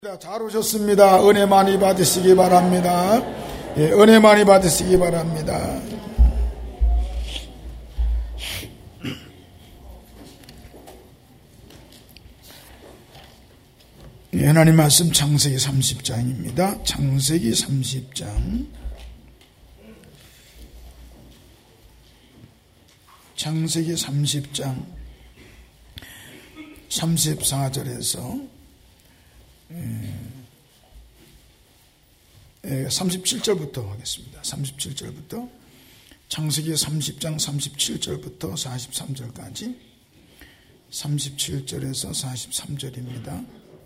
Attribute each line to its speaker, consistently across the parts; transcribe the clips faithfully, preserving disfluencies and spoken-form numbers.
Speaker 1: 잘 오셨습니다. 은혜 많이 받으시기 바랍니다. 예, 은혜 많이 받으시기 바랍니다. 예, 하나님 말씀 창세기 삼십 장입니다. 창세기 삼십 장. 창세기 삼십 장 삼십사 절에서 예, 삼십칠 절부터 하겠습니다. 삼십칠 절부터 창세기 삼십 장 삼십칠 절부터 사십삼 절까지 삼십칠 절에서 사십삼 절입니다.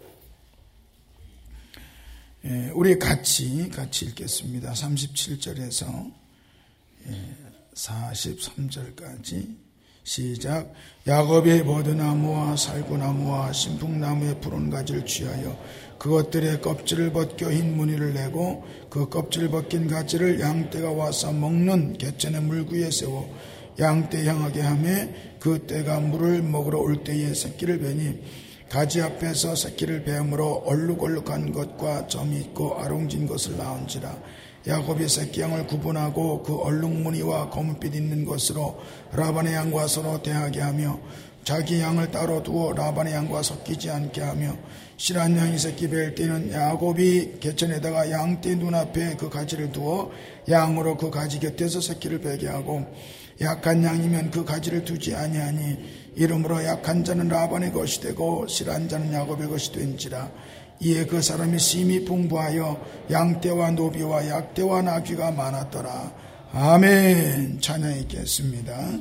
Speaker 1: 예, 우리 같이 같이 읽겠습니다. 삼십칠 절에서 예, 사십삼 절까지 시작. 야곱이 버드나무와 살구나무와 신풍나무의 푸른 가지를 취하여 그것들의 껍질을 벗겨 흰 무늬를 내고 그 껍질 벗긴 가지를 양떼가 와서 먹는 개천의 물구에 세워 양떼 향하게 하며 그 떼가 물을 먹으러 올 때에 새끼를 베니 가지 앞에서 새끼를 베므로 얼룩얼룩한 것과 점이 있고 아롱진 것을 낳은지라. 야곱이 새끼 양을 구분하고 그 얼룩무늬와 검은빛 있는 것으로 라반의 양과 서로 대하게 하며 자기 양을 따로 두어 라반의 양과 섞이지 않게 하며 실한 양이 새끼 뵐 때는 야곱이 개천에다가 양떼 눈앞에 그 가지를 두어 양으로 그 가지 곁에서 새끼를 베게 하고 약한 양이면 그 가지를 두지 아니하니 이러므로 약한 자는 라반의 것이 되고 실한 자는 야곱의 것이 된지라. 이에 그 사람이 심히 풍부하여 양떼와 노비와 약떼와 나귀가 많았더라. 아멘. 찬양하겠습니다.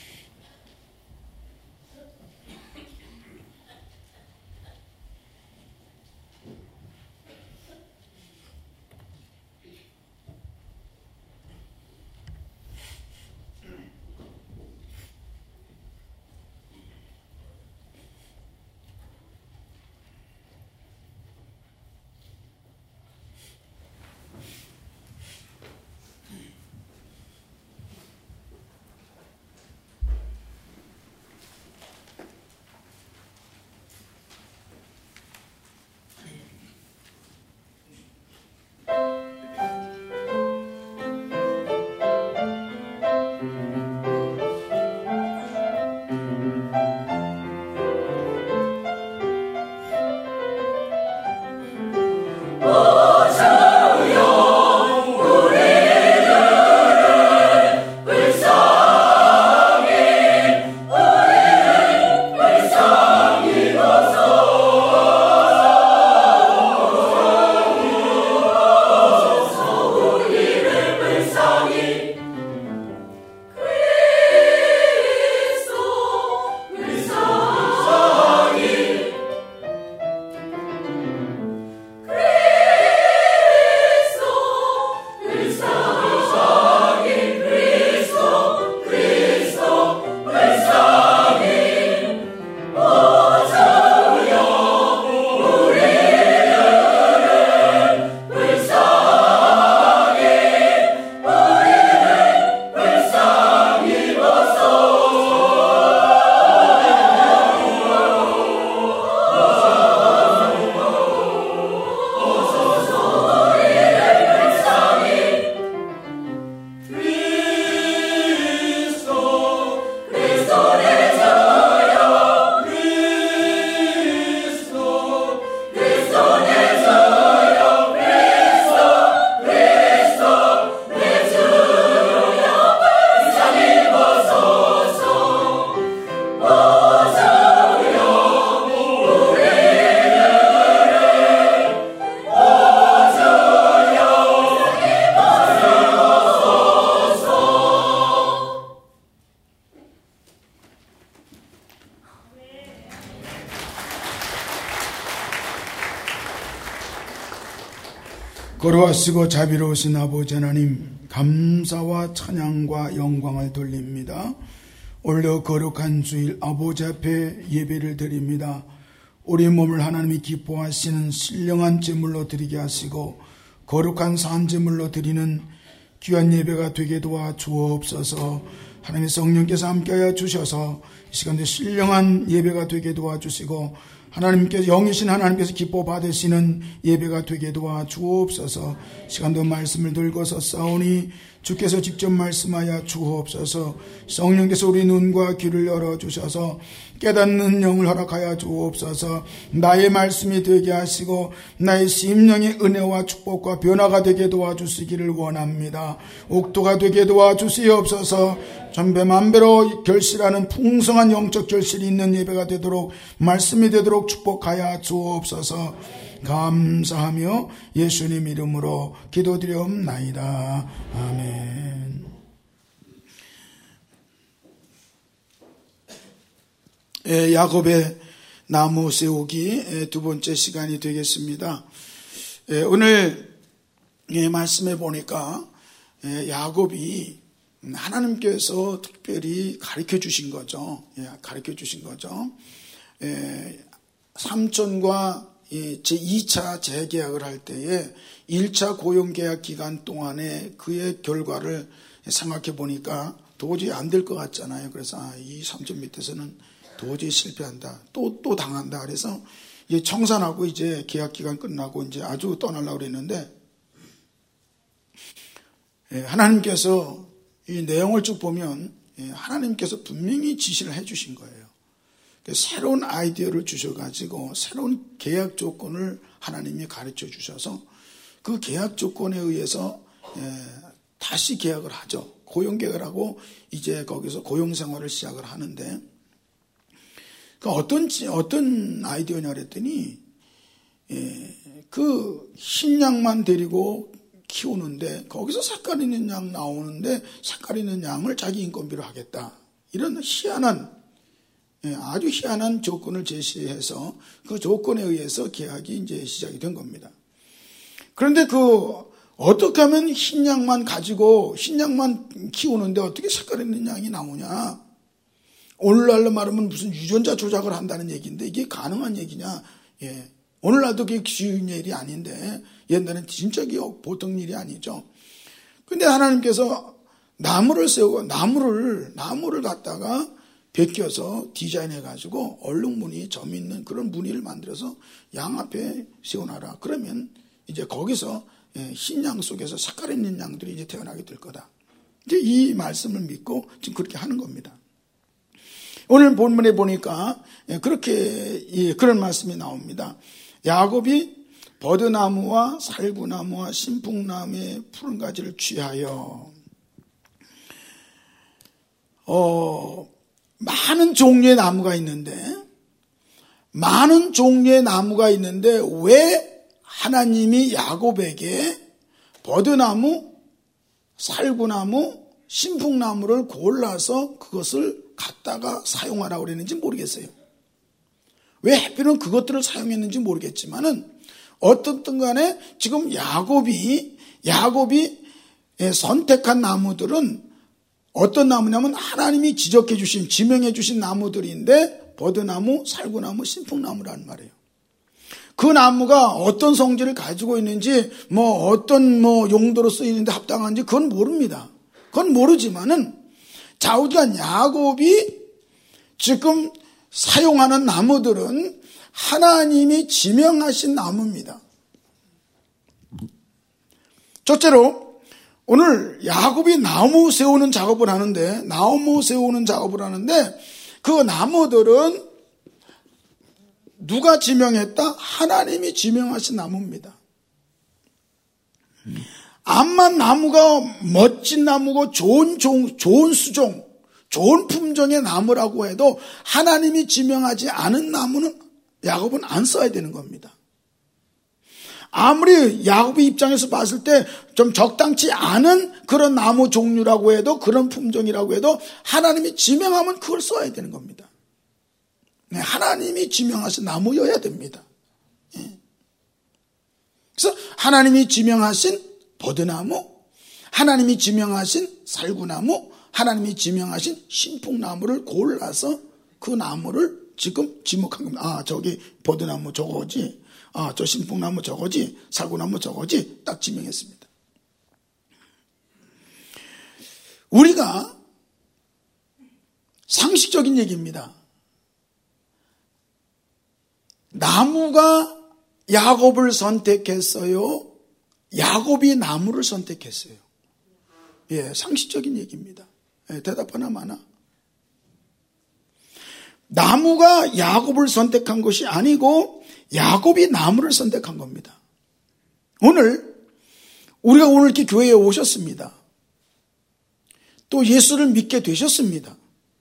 Speaker 1: 거룩하시고 자비로우신 아버지 하나님, 감사와 찬양과 영광을 돌립니다. 오늘도 거룩한 주일 아버지 앞에 예배를 드립니다. 우리 몸을 하나님이 기뻐하시는 신령한 제물로 드리게 하시고 거룩한 산제물로 드리는 귀한 예배가 되게 도와 주옵소서. 하나님의 성령께서 함께하여 주셔서 이 시간에 신령한 예배가 되게 도와주시고 하나님께서 영이신 하나님께서 기뻐 받으시는 예배가 되게 도와 주옵소서. 시간도 말씀을 들고서 싸우니 주께서 직접 말씀하여 주옵소서. 성령께서 우리 눈과 귀를 열어주셔서 깨닫는 영을 허락하여 주옵소서. 나의 말씀이 되게 하시고 나의 심령의 은혜와 축복과 변화가 되게 도와주시기를 원합니다. 옥토가 되게 도와주시옵소서. 전배만배로 결실하는 풍성한 영적 결실이 있는 예배가 되도록, 말씀이 되도록 축복하여 주옵소서. 감사하며 예수님 이름으로 기도드리옵나이다. 아멘. 예, 야곱의 나무 세우기 두 번째 시간이 되겠습니다. 예, 오늘 예, 말씀해 보니까 예, 야곱이 하나님께서 특별히 가르쳐 주신 거죠. 예, 가르쳐 주신 거죠. 예, 삼촌과 제이 차 재계약을 할 때에 일 차 고용계약 기간 동안에 그의 결과를 생각해 보니까 도저히 안 될 것 같잖아요. 그래서 아, 이 삼촌 밑에서는 도저히 실패한다. 또, 또 당한다. 그래서 이제 청산하고 이제 계약 기간 끝나고 이제 아주 떠나려고 그랬는데, 예, 하나님께서 이 내용을 쭉 보면 예, 하나님께서 분명히 지시를 해 주신 거예요. 새로운 아이디어를 주셔가지고 새로운 계약 조건을 하나님이 가르쳐 주셔서 그 계약 조건에 의해서 예, 다시 계약을 하죠. 고용계약을 하고 이제 거기서 고용생활을 시작을 하는데, 그 어떤, 어떤 아이디어냐 그랬더니, 예, 그 흰 양만 데리고 키우는데 거기서 색깔 있는 양 나오는데 색깔 있는 양을 자기 인건비로 하겠다. 이런 희한한, 예, 아주 희한한 조건을 제시해서 그 조건에 의해서 계약이 이제 시작이 된 겁니다. 그런데 그 어떻게 하면 흰 양만 가지고 흰 양만 키우는데 어떻게 색깔 있는 양이 나오냐? 오늘날로 말하면 무슨 유전자 조작을 한다는 얘기인데 이게 가능한 얘기냐? 예. 오늘날도 그게 쉬운 일이 아닌데 옛날엔 진짜 보통 일이 아니죠. 근데 하나님께서 나무를 세우고 나무를 나무를 갖다가 베껴서 디자인해 가지고 얼룩무늬 점 있는 그런 무늬를 만들어서 양 앞에 세워놔라. 그러면 이제 거기서 흰 양 속에서 색깔 있는 양들이 이제 태어나게 될 거다. 이제 이 말씀을 믿고 지금 그렇게 하는 겁니다. 오늘 본문에 보니까 그렇게 그런 말씀이 나옵니다. 야곱이 버드나무와 살구나무와 신풍나무의 푸른 가지를 취하여 어, 많은 종류의 나무가 있는데 많은 종류의 나무가 있는데 왜 하나님이 야곱에게 버드나무, 살구나무, 신풍나무를 골라서 그것을 갖다가 사용하라고 그랬는지 모르겠어요. 왜 하필은 그것들을 사용했는지 모르겠지만은 어떻든 간에 지금 야곱이 야곱이 선택한 나무들은 어떤 나무냐면 하나님이 지적해 주신, 지명해 주신 나무들인데 버드나무, 살구나무, 신풍나무라는 말이에요. 그 나무가 어떤 성질을 가지고 있는지, 뭐 어떤 뭐 용도로 쓰이는데 합당한지 그건 모릅니다. 그건 모르지만은 좌우간 야곱이 지금 사용하는 나무들은 하나님이 지명하신 나무입니다. 첫째로 오늘 야곱이 나무 세우는 작업을 하는데 나무 세우는 작업을 하는데 그 나무들은 누가 지명했다? 하나님이 지명하신 나무입니다. 암만 나무가 멋진 나무고 좋은 종, 좋은 수종, 좋은 품종의 나무라고 해도 하나님이 지명하지 않은 나무는 야곱은 안 써야 되는 겁니다. 아무리 야곱의 입장에서 봤을 때 좀 적당치 않은 그런 나무 종류라고 해도, 그런 품종이라고 해도 하나님이 지명하면 그걸 써야 되는 겁니다. 하나님이 지명하신 나무여야 됩니다. 그래서 하나님이 지명하신 버드나무, 하나님이 지명하신 살구나무, 하나님이 지명하신 신풍나무를 골라서 그 나무를 지금 지목한 겁니다. 아, 저기 버드나무 저거지, 아, 저 신풍나무 저거지, 살구나무 저거지, 딱 지명했습니다. 우리가 상식적인 얘기입니다. 나무가 야곱을 선택했어요? 야곱이 나무를 선택했어요? 예, 상식적인 얘기입니다. 예, 대답 하나 많아. 나무가 야곱을 선택한 것이 아니고 야곱이 나무를 선택한 겁니다. 오늘 우리가 오늘 이렇게 교회에 오셨습니다. 또 예수를 믿게 되셨습니다.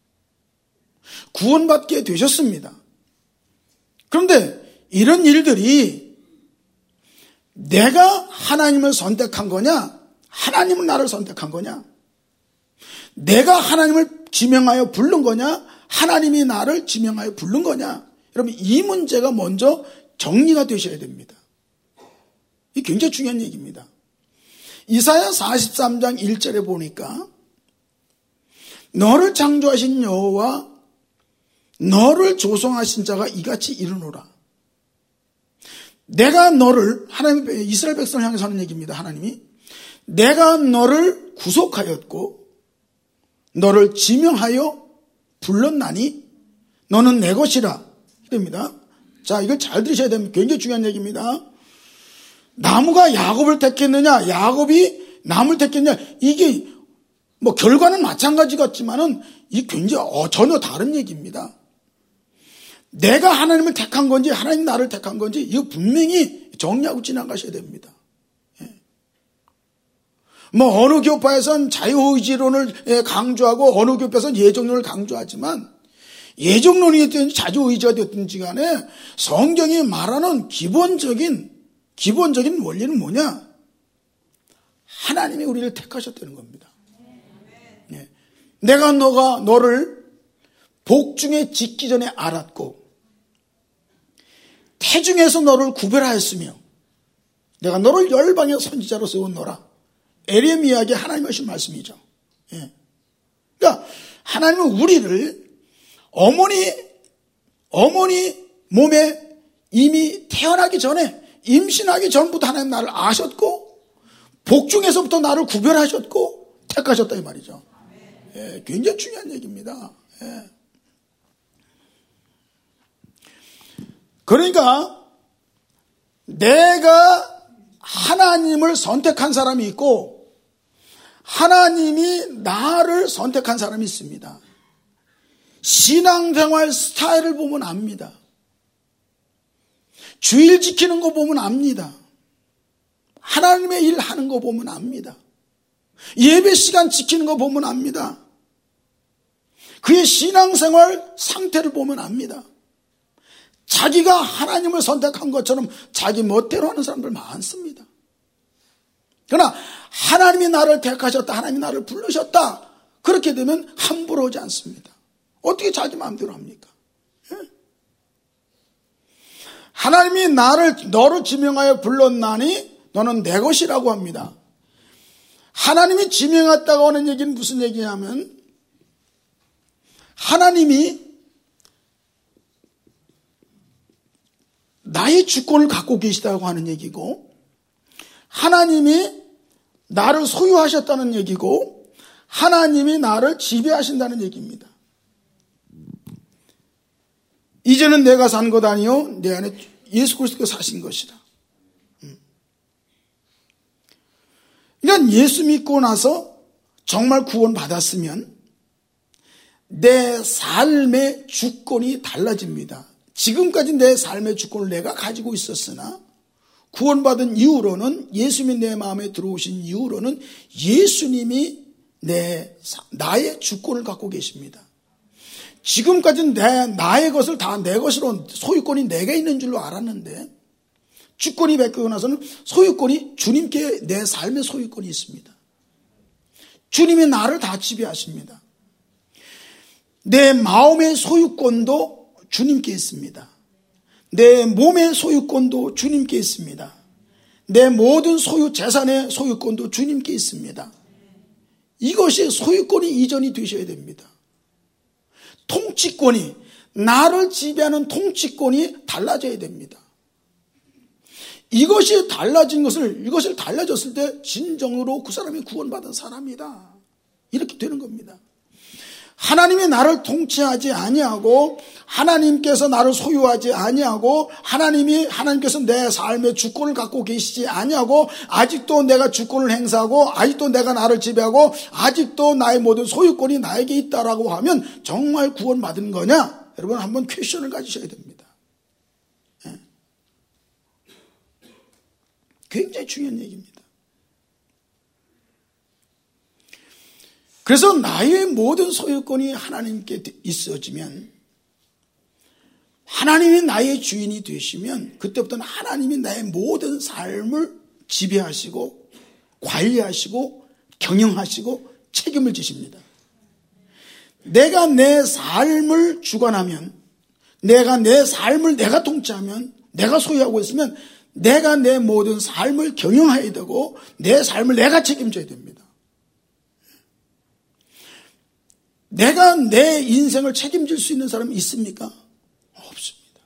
Speaker 1: 구원받게 되셨습니다. 그런데 이런 일들이 내가 하나님을 선택한 거냐, 하나님은 나를 선택한 거냐, 내가 하나님을 지명하여 부른 거냐, 하나님이 나를 지명하여 부른 거냐, 여러분 이 문제가 먼저 정리가 되셔야 됩니다. 이게 굉장히 중요한 얘기입니다. 이사야 사십삼 장 일 절에 보니까 너를 창조하신 여호와 너를 조성하신 자가 이같이 이르노라. 내가 너를, 하나님, 이스라엘 백성을 향해서 하는 얘기입니다. 하나님이 내가 너를 구속하였고 너를 지명하여 불렀나니 너는 내 것이라. 이겁니다. 자, 이걸 잘 들으셔야 됩니다. 굉장히 중요한 얘기입니다. 나무가 야곱을 택했느냐, 야곱이 나무를 택했느냐, 이게 뭐 결과는 마찬가지 같지만은 이 굉장히 어, 전혀 다른 얘기입니다. 내가 하나님을 택한 건지 하나님 나를 택한 건지 이거 분명히 정리하고 지나가셔야 됩니다. 예. 뭐 어느 교파에서는 자유의지론을 강조하고 어느 교파에서는 예정론을 강조하지만 예정론이 됐든지 자유의지가 됐든지 간에 성경이 말하는 기본적인 기본적인 원리는 뭐냐? 하나님이 우리를 택하셨다는 겁니다. 예. 내가 너가 너를 복중에 짓기 전에 알았고 태중에서 너를 구별하였으며 내가 너를 열방의 선지자로 세웠노라. 에레미야에게 하나님이 하신 말씀이죠. 예. 그러니까 하나님은 우리를 어머니 어머니 몸에 이미 태어나기 전에 임신하기 전부터 하나님 나를 아셨고 복중에서부터 나를 구별하셨고 택하셨다 이 말이죠. 예, 굉장히 중요한 얘기입니다. 예. 그러니까 내가 하나님을 선택한 사람이 있고 하나님이 나를 선택한 사람이 있습니다. 신앙생활 스타일을 보면 압니다. 주일 지키는 거 보면 압니다. 하나님의 일 하는 거 보면 압니다. 예배 시간 지키는 거 보면 압니다. 그의 신앙생활 상태를 보면 압니다. 자기가 하나님을 선택한 것처럼 자기 멋대로 하는 사람들 많습니다. 그러나 하나님이 나를 택하셨다, 하나님이 나를 부르셨다, 그렇게 되면 함부로 하지 않습니다. 어떻게 자기 마음대로 합니까? 예? 하나님이 나를 너를 지명하여 불렀나니 너는 내 것이라고 합니다. 하나님이 지명했다고 하는 얘기는 무슨 얘기냐면 하나님이 나의 주권을 갖고 계시다고 하는 얘기고 하나님이 나를 소유하셨다는 얘기고 하나님이 나를 지배하신다는 얘기입니다. 이제는 내가 산 것 아니요 내 안에 예수 그리스도가 사신 것이다. 그러니까 예수 믿고 나서 정말 구원 받았으면 내 삶의 주권이 달라집니다. 지금까지 내 삶의 주권을 내가 가지고 있었으나 구원받은 이후로는 예수님이 내 마음에 들어오신 이후로는 예수님이 내 나의 주권을 갖고 계십니다. 지금까지는 내, 나의 것을 다 내 것으로 소유권이 내게 있는 줄로 알았는데 주권이 바뀌고 나서는 소유권이 주님께 내 삶의 소유권이 있습니다. 주님이 나를 다 지배하십니다. 내 마음의 소유권도 주님께 있습니다. 내 몸의 소유권도 주님께 있습니다. 내 모든 소유 재산의 소유권도 주님께 있습니다. 이것이 소유권이 이전이 되셔야 됩니다. 통치권이 나를 지배하는 통치권이 달라져야 됩니다. 이것이 달라진 것을 이것을 달라졌을 때 진정으로 그 사람이 구원받은 사람이다. 이렇게 되는 겁니다. 하나님이 나를 통치하지 아니하고 하나님께서 나를 소유하지 아니하고 하나님이 하나님께서 내 삶의 주권을 갖고 계시지 아니하고 아직도 내가 주권을 행사하고 아직도 내가 나를 지배하고 아직도 나의 모든 소유권이 나에게 있다라고 하면 정말 구원받은 거냐? 여러분 한번 퀘션을 가지셔야 됩니다. 네. 굉장히 중요한 얘기입니다. 그래서 나의 모든 소유권이 하나님께 있어지면 하나님이 나의 주인이 되시면 그때부터는 하나님이 나의 모든 삶을 지배하시고 관리하시고 경영하시고 책임을 지십니다. 내가 내 삶을 주관하면 내가 내 삶을 내가 통치하면 내가 소유하고 있으면 내가 내 모든 삶을 경영해야 되고 내 삶을 내가 책임져야 됩니다. 내가 내 인생을 책임질 수 있는 사람이 있습니까? 없습니다.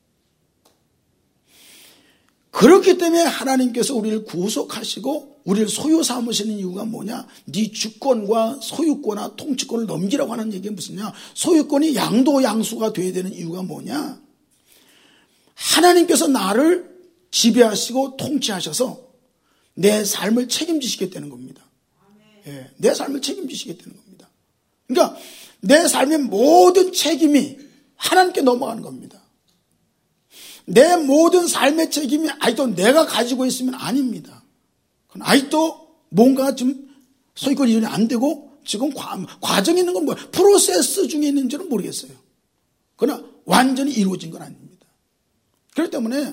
Speaker 1: 그렇기 때문에 하나님께서 우리를 구속하시고 우리를 소유 삼으시는 이유가 뭐냐? 네 주권과 소유권과 통치권을 넘기라고 하는 얘기가 무슨냐? 소유권이 양도양수가 돼야 되는 이유가 뭐냐? 하나님께서 나를 지배하시고 통치하셔서 내 삶을 책임지시겠다는 겁니다. 예, 내 삶을 책임지시겠다는 겁니다. 그러니까 내 삶의 모든 책임이 하나님께 넘어가는 겁니다. 내 모든 삶의 책임이 아직도 내가 가지고 있으면 아닙니다. 그건 아직도 뭔가 좀 소유권 이전이 안 되고 지금 과, 과정에 있는 건 뭐야? 프로세스 중에 있는지는 모르겠어요. 그러나 완전히 이루어진 건 아닙니다. 그렇기 때문에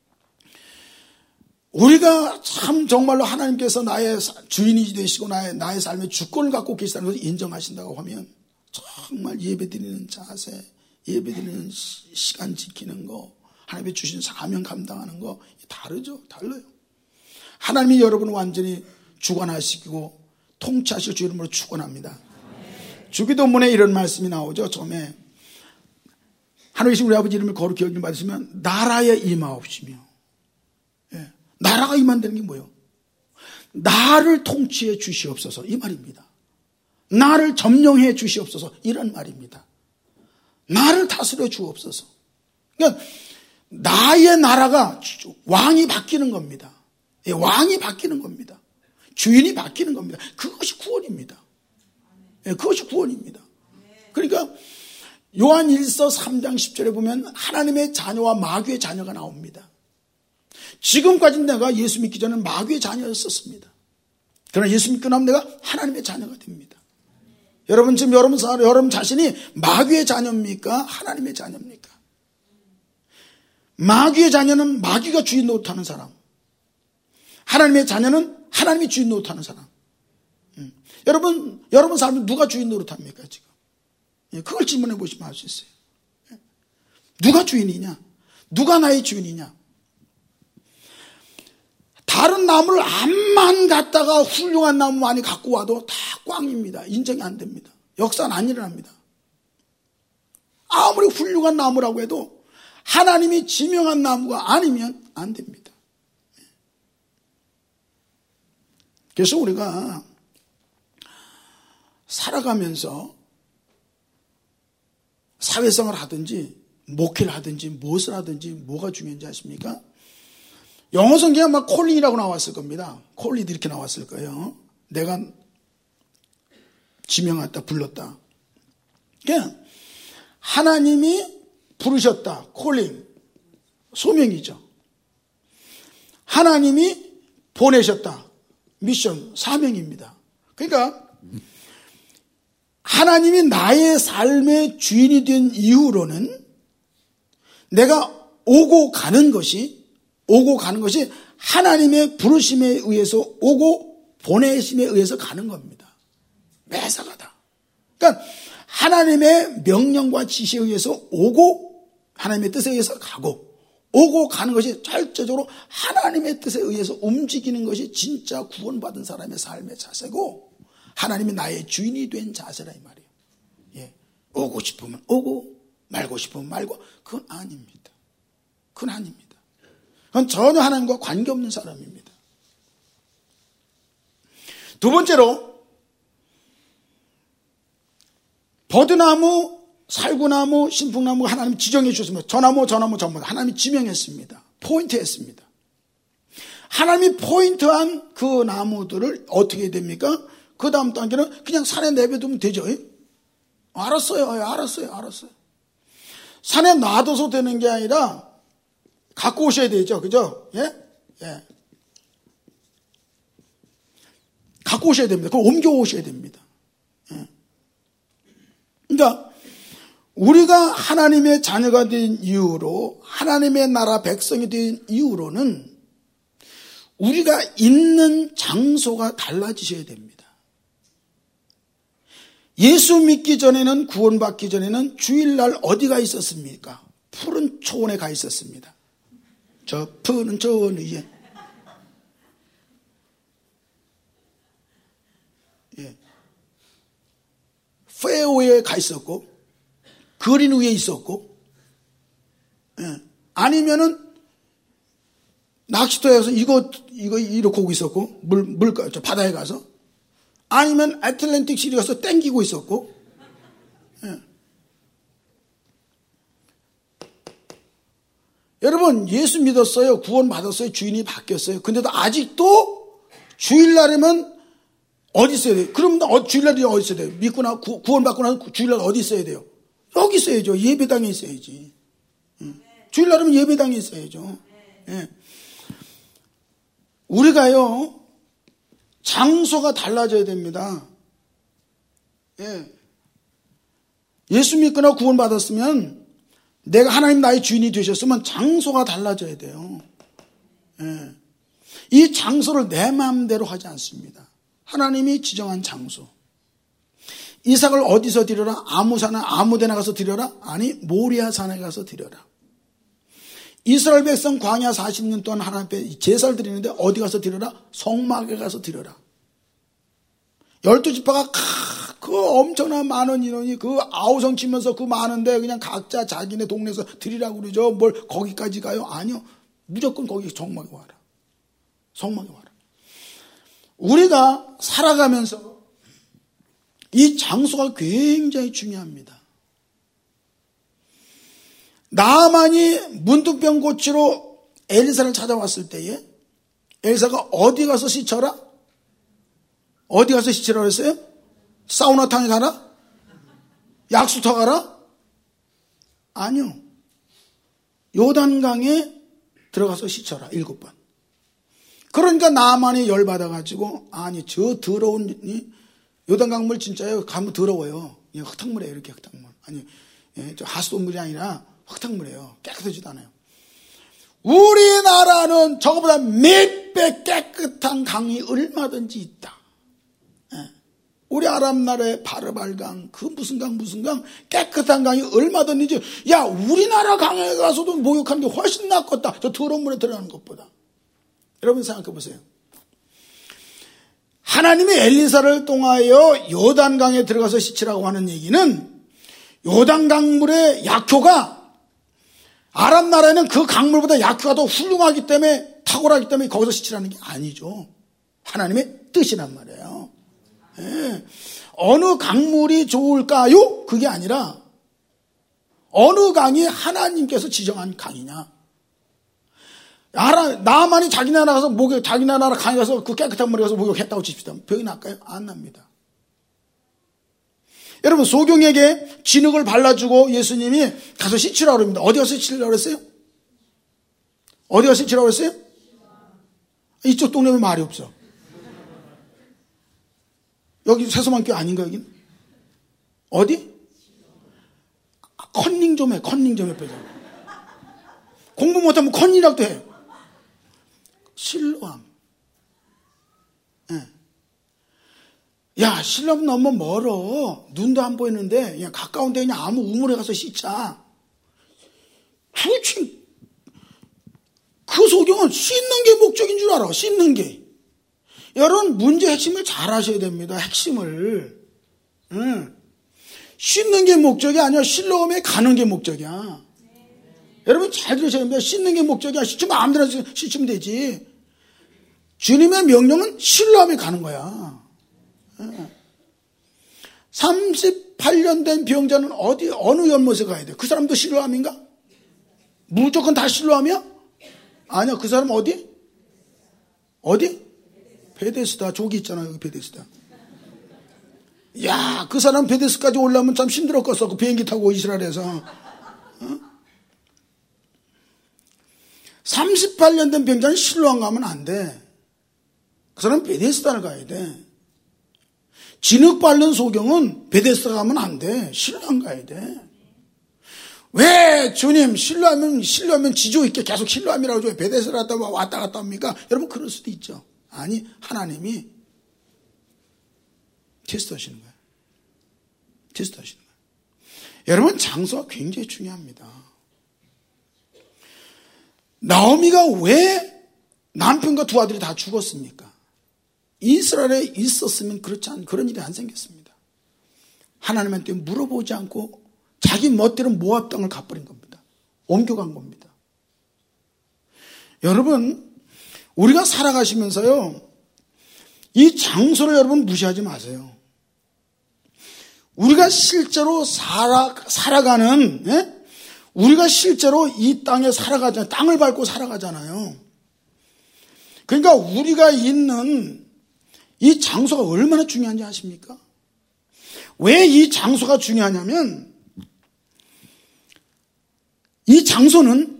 Speaker 1: 우리가 참 정말로 하나님께서 나의 주인이 되시고 나의, 나의 삶의 주권을 갖고 계시다는 것을 인정하신다고 하면 정말 예배드리는 자세, 예배드리는 시, 시간 지키는 거, 하나님이 주신 사명 감당하는 거 다르죠. 달라요. 하나님이 여러분을 완전히 주관하시고 통치하실 주 이름으로 축원합니다. 주기도문에 이런 말씀이 나오죠. 처음에 하나님이신 우리 아버지 이름을 거룩히 여김 받으시면 나라에 임하옵시며, 예. 나라가 임한다는 게 뭐예요? 나를 통치해 주시옵소서 이 말입니다. 나를 점령해 주시옵소서 이런 말입니다. 나를 다스려 주옵소서. 그러니까 나의 나라가 왕이 바뀌는 겁니다. 예, 왕이 바뀌는 겁니다. 주인이 바뀌는 겁니다. 그것이 구원입니다. 예, 그것이 구원입니다. 그러니까 요한 일서 삼 장 십 절에 보면 하나님의 자녀와 마귀의 자녀가 나옵니다. 지금까지 내가 예수 믿기 전에는 마귀의 자녀였었습니다. 그러나 예수 믿고 나면 내가 하나님의 자녀가 됩니다. 여러분 지금 여러분, 여러분 자신이 마귀의 자녀입니까? 하나님의 자녀입니까? 마귀의 자녀는 마귀가 주인 노릇하는 사람, 하나님의 자녀는 하나님이 주인 노릇하는 사람. 음. 여러분 여러분 삶은 누가 주인 노릇합니까 지금? 예, 그걸 질문해 보시면 알 수 있어요. 예. 누가 주인이냐? 누가 나의 주인이냐? 다른 나무를 암만 갖다가 훌륭한 나무 많이 갖고 와도 다 꽝입니다. 인정이 안 됩니다. 역사는 안 일어납니다. 아무리 훌륭한 나무라고 해도 하나님이 지명한 나무가 아니면 안 됩니다. 그래서 우리가 살아가면서 사회생활을 하든지 목회를 하든지 무엇을 하든지 뭐가 중요한지 아십니까? 영어 성경에 아마 콜링이라고 나왔을 겁니다. 콜리도 이렇게 나왔을 거예요. 내가 지명했다, 불렀다. 그러니까 하나님이 부르셨다, 콜링, 소명이죠. 하나님이 보내셨다, 미션, 사명입니다. 그러니까 하나님이 나의 삶의 주인이 된 이후로는 내가 오고 가는 것이 오고 가는 것이 하나님의 부르심에 의해서 오고 보내심에 의해서 가는 겁니다. 매사가다. 그러니까 하나님의 명령과 지시에 의해서 오고 하나님의 뜻에 의해서 가고 오고 가는 것이 절대적으로 하나님의 뜻에 의해서 움직이는 것이 진짜 구원받은 사람의 삶의 자세고 하나님이 나의 주인이 된 자세라 이 말이에요. 예. 오고 싶으면 오고 말고 싶으면 말고 그건 아닙니다. 그건 아닙니다. 그건 전혀 하나님과 관계없는 사람입니다. 두 번째로 버드나무, 살구나무, 신풍나무 하나님 지정해 주셨습니다. 저나무, 저나무, 저나무 하나님이 지명했습니다. 포인트했습니다. 하나님이 포인트한 그 나무들을 어떻게 됩니까? 그 다음 단계는 그냥 산에 내버두면 되죠. 알았어요, 알았어요, 알았어요. 산에 놔둬서 되는 게 아니라 갖고 오셔야 되죠, 그죠? 예, 예. 갖고 오셔야 됩니다. 그걸 옮겨 오셔야 됩니다. 예. 그러니까 우리가 하나님의 자녀가 된 이유로, 하나님의 나라 백성이 된 이유로는 우리가 있는 장소가 달라지셔야 됩니다. 예수 믿기 전에는, 구원받기 전에는 주일날 어디가 있었습니까? 푸른 초원에 가 있었습니다. 저 푸른 초원 위에. 예. 페어웨이에 가 있었고, 그린 위에 있었고, 예. 아니면은 낚시터에서 이거 이거 이렇게 오고 있었고, 물 물 저 바다에 가서, 아니면 애틀랜틱 시리 가서 땡기고 있었고, 예. 여러분 예수 믿었어요, 구원 받았어요, 주인이 바뀌었어요. 근데도 아직도 주일날이면 어디 있어야 돼요? 그럼 주일날이 어디 있어야 돼요? 믿고 나 구원 받고 나서 주일날 어디 있어야 돼요? 여기 있어야죠. 예배당에 있어야지. 예. 주일날이면 예배당에 있어야죠. 예. 우리가요, 장소가 달라져야 됩니다. 예. 예수 믿거나 구원받았으면, 내가 하나님 나의 주인이 되셨으면 장소가 달라져야 돼요. 예. 이 장소를 내 마음대로 하지 않습니다. 하나님이 지정한 장소. 이삭을 어디서 드려라? 아무 산에, 아무 데나 가서 드려라? 아니, 모리아 산에 가서 드려라. 이스라엘 백성 광야 사십 년 동안 하나님 앞에 제사를 드리는데 어디 가서 드려라? 성막에 가서 드려라. 열두 지파가 그 엄청난 많은 인원이 그 아우성 치면서 그 많은데 그냥 각자 자기네 동네에서 드리라고 그러죠. 뭘 거기까지 가요? 아니요. 무조건 거기 성막에 와라. 성막에 와라. 우리가 살아가면서 이 장소가 굉장히 중요합니다. 나아만이 문둥병 고치러 엘리사를 찾아왔을 때에 엘리사가 어디 가서 씻어라? 어디 가서 씻으라 그랬어요? 사우나탕에 가라? 약수터 가라? 아니요. 요단강에 들어가서 씻어라. 일곱 번. 그러니까 나아만이 열받아가지고, 아니 저 더러운 요단강 물 진짜요? 가면 더러워요. 흙탕물이에요. 이렇게 흙탕물. 아니 저 하수도물이 아니라 흙탕물이에요. 깨끗하지도 않아요. 우리나라는 저거보다 몇 배 깨끗한 강이 얼마든지 있다. 예. 우리 아랍 나라의 바르발강, 그 무슨 강 무슨 강, 깨끗한 강이 얼마든지. 야, 우리나라 강에 가서도 목욕하는 게 훨씬 낫겠다. 저 더러운 물에 들어가는 것보다. 여러분 생각해 보세요. 하나님이 엘리사를 통하여 요단강에 들어가서 씻으라고 하는 얘기는, 요단강 물의 약효가 아랍 나라에는 그 강물보다 약효가 더 훌륭하기 때문에, 탁월하기 때문에 거기서 씻으라는 게 아니죠. 하나님의 뜻이란 말이에요. 예. 어느 강물이 좋을까요? 그게 아니라 어느 강이 하나님께서 지정한 강이냐. 나만이 자기 나라 가서 목욕, 자기 나라 강에 가서 그 깨끗한 물에 가서 목욕했다고 칩시다. 병이 날까요? 안 납니다. 여러분, 소경에게 진흙을 발라주고 예수님이 가서 씻으라고 합니다. 어디 가서 씻으라고 그랬어요? 어디 가서 씻으라고 그랬어요? 이쪽 동네에 말이 없어. 여기 세소만교회 아닌가, 여기는? 어디? 컨닝 좀 해, 컨닝 좀 해. 공부 못하면 컨닝이라도 해. 실로암. 예. 야, 실로암 너무 멀어. 눈도 안 보이는데, 그냥 가까운데 그냥 아무 우물에 가서 씻자. 그렇지. 그 소경은 씻는 게 목적인 줄 알아. 씻는 게. 여러분, 문제 핵심을 잘 아셔야 됩니다. 핵심을. 응. 씻는 게 목적이 아니야. 실로암에 가는 게 목적이야. 네. 여러분 잘 들으셔야 됩니다. 씻는 게 목적이야. 씻으면 아무데나 씻으면 되지. 주님의 명령은 실로암에 가는 거야. 응. 삼십팔 삼십팔 년 된 병자는 어디, 어느 연못에 가야 돼? 그 사람도 실로암인가? 무조건 다 실로암이야? 아니야. 그 사람 어디? 어디? 베데스다. 저기 있잖아. 여기 베데스다. 야, 그 사람 베데스까지 올라오면 참 힘들었겠어. 그 비행기 타고 이스라엘에서. 어? 삼십팔 년 된 병자는 실로암 가면 안 돼. 그 사람 베데스다를 가야 돼. 진흙 밟는 소경은 베데스다 가면 안 돼. 실로암 가야 돼. 왜 주님 실로하면 실로하면 지조 있게 계속 실로함이라고 줘 베데스다 왔다 갔다 합니까? 여러분 그럴 수도 있죠. 아니 하나님이 테스트하시는 거예요. 테스트하시는 거예요. 여러분 장소가 굉장히 중요합니다. 나오미가 왜 남편과 두 아들이 다 죽었습니까? 이스라엘에 있었으면 그렇지 않 그런 일이 안 생겼습니다. 하나님한테 물어보지 않고 자기 멋대로 모압 땅을 가버린 겁니다. 옮겨간 겁니다. 여러분 우리가 살아가시면서요 이 장소를 여러분 무시하지 마세요. 우리가 실제로 살아, 살아가는 예? 우리가 실제로 이 땅에 살아가잖아요. 땅을 밟고 살아가잖아요. 그러니까 우리가 있는 이 장소가 얼마나 중요한지 아십니까? 왜 이 장소가 중요하냐면 이 장소는